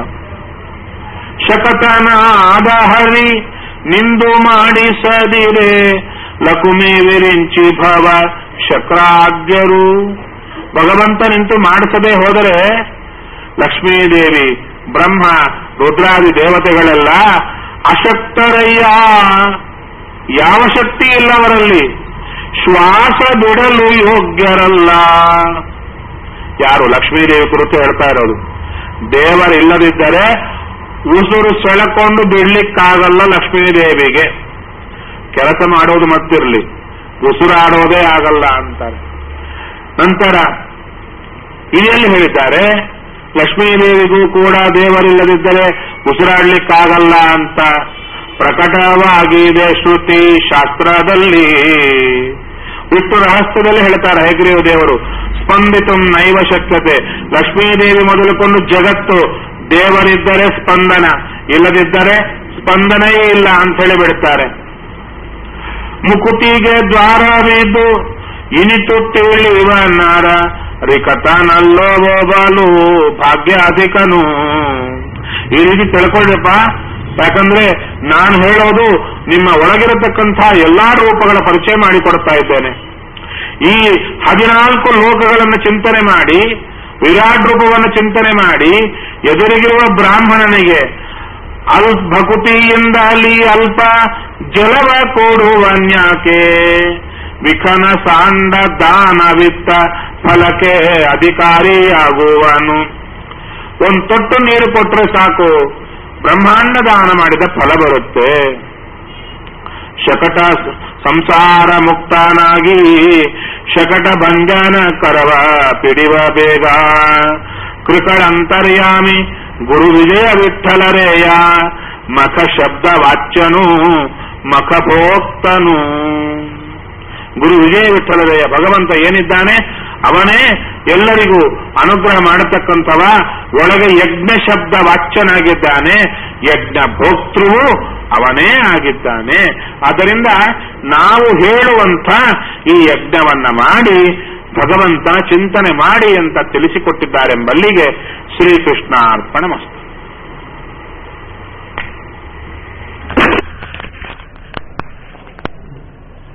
ಶಕತನ ಆದಹರಿ ನಿಂದು ಮಾಡಿಸದಿರೆ ಲಕುಮಿ ವಿರಿಂಚಿ ಭವ ಶಕ್ರಾಗ್ಯರು. ಭಗವಂತ ನಿಂತು ಮಾಡಿಸದೆ ಹೋದರೆ ಲಕ್ಷ್ಮೀದೇವಿ, ಬ್ರಹ್ಮ, ರುದ್ರಾದಿ ದೇವತೆಗಳೆಲ್ಲ ಅಶಕ್ತರಯ್ಯ. ಯಾವ ಶಕ್ತಿ ಇಲ್ಲ ಅವರಲ್ಲಿ. ಶ್ವಾಸ ಬಿಡಲು ಯೋಗ್ಯರಲ್ಲ. ಯಾರು? ಲಕ್ಷ್ಮೀದೇವಿ ಕುರಿತು ಹೇಳ್ತಾ ಇರೋದು. ದೇವರಿಲ್ಲದಿದ್ದರೆ ಉಸುರು ಸೆಳಕೊಂಡು ಬಿಡ್ಲಿಕ್ಕಾಗಲ್ಲ ಲಕ್ಷ್ಮೀದೇವಿಗೆ. ಕೆಲಸ ಮಾಡೋದು ಮತ್ತಿರಲಿ, ಉಸುರಾಡೋದೇ ಆಗಲ್ಲ ಅಂತಾರೆ. ನಂತರ ಇದೆಯಲ್ಲಿ ಹೇಳಿದ್ದಾರೆ, ಲಕ್ಷ್ಮೀದೇವಿಗೂ ಕೂಡ ದೇವರಿಲ್ಲದಿದ್ದರೆ ಉಸಿರಾಡ್ಲಿಕ್ಕಾಗಲ್ಲ ಅಂತ ಪ್ರಕಟವಾಗಿದೆ ಶ್ರುತಿ ಶಾಸ್ತ್ರದಲ್ಲಿ. ವಿಷ್ಣು ರಹಸ್ಯದಲ್ಲಿ ಹೇಳ್ತಾರೆ ಹಯಗ್ರೀವ ದೇವರು, ಸ್ಪಂದಿತು ನೈವ ಶಕ್ಯತೆ. ಲಕ್ಷ್ಮೀದೇವಿ ಮೊದಲುಕೊಂಡು ಜಗತ್ತು, ದೇವರಿದ್ದರೆ ಸ್ಪಂದನ, ಇಲ್ಲದಿದ್ದರೆ ಸ್ಪಂದನೆಯೇ ಇಲ್ಲ ಅಂತ ಹೇಳಿಬಿಡ್ತಾರೆ. ಮುಕುತಿಗೆ ದ್ವಾರವಿದ್ದು ಇನಿತು ತಿಳಿವ ನಾರ ರಿಕತನಲ್ಲೋ ಬೋಬಲು ಭಾಗ್ಯ ಅಧಿಕನು. ಈ ರೀತಿ ತಿಳ್ಕೊಳ್ಳಿಪ್ಪ. ಯಾಕಂದ್ರೆ ನಾನು ಹೇಳೋದು ನಿಮ್ಮ ಒಳಗಿರತಕ್ಕಂಥ ಎಲ್ಲಾ ರೂಪಗಳ ಪರಿಚಯ ಮಾಡಿಕೊಡ್ತಾ ಇದ್ದೇನೆ. ಈ ಹದಿನಾಲ್ಕು ಲೋಕಗಳನ್ನು ಚಿಂತನೆ ಮಾಡಿ, ವಿರಾಟ್ ರೂಪವನ್ನು ಚಿಂತನೆ ಮಾಡಿ, ಎದುರಿಗಿರುವ ಬ್ರಾಹ್ಮಣನಿಗೆ ಅಲ್ ಭಕುತಿಯಿಂದ ಅಲ್ಲಿ ಅಲ್ಪ ಜಲವ ಕೊಡುವನ್ಯಾಕೆ ವಿಖನ ಸಾಂಡ ದಾನ ವಿತ್ತ ಫಲಕ್ಕೆ ಅಧಿಕಾರಿಯಾಗುವನು. ಒಂದು ತೊಟ್ಟು ನೀರು ಕೊಟ್ಟರೆ ಸಾಕು, ಬ್ರಹ್ಮಾಂಡ ದಾನ ಮಾಡಿದ ಫಲ ಬರುತ್ತೆ. ಶಕಟ ಸಂಸಾರ ಮುಕ್ತನಾಗಿ ಶಕಟ ಭಂಜನ ಕರವ ಪಿಡಿವ ಬೇಗ ಕೃಕಳ ಅಂತರ್ಯಾಮಿ ಗುರು ವಿಜಯ ವಿಠಲರೇಯ ಮಖ ಶಬ್ದ ವಾಚ್ಯನು ಮಖಭೋಕ್ತನು. ಗುರು ವಿಜಯ ವಿಠಲದಯ ಭಗವಂತ ಏನಿದ್ದಾನೆ ಅವನೇ ಎಲ್ಲರಿಗೂ ಅನುಗ್ರಹ ಮಾಡತಕ್ಕಂಥವ. ಒಳಗೆ ಯಜ್ಞ ಶಬ್ದ ವಾಚ್ಯನಾಗಿದ್ದಾನೆ, ಯಜ್ಞ ಭೋಕ್ತೃವು ಅವನೇ ಆಗಿದ್ದಾನೆ. ಆದ್ದರಿಂದ ನಾವು ಹೇಳುವಂಥ ಈ ಯಜ್ಞವನ್ನ ಮಾಡಿ ಭಗವಂತನ ಚಿಂತನೆ ಮಾಡಿ ಅಂತ ತಿಳಿಸಿಕೊಟ್ಟಿದ್ದಾರೆಂಬಲ್ಲಿಗೆ ಶ್ರೀಕೃಷ್ಣ ಅರ್ಪಣಮಸ್ತು.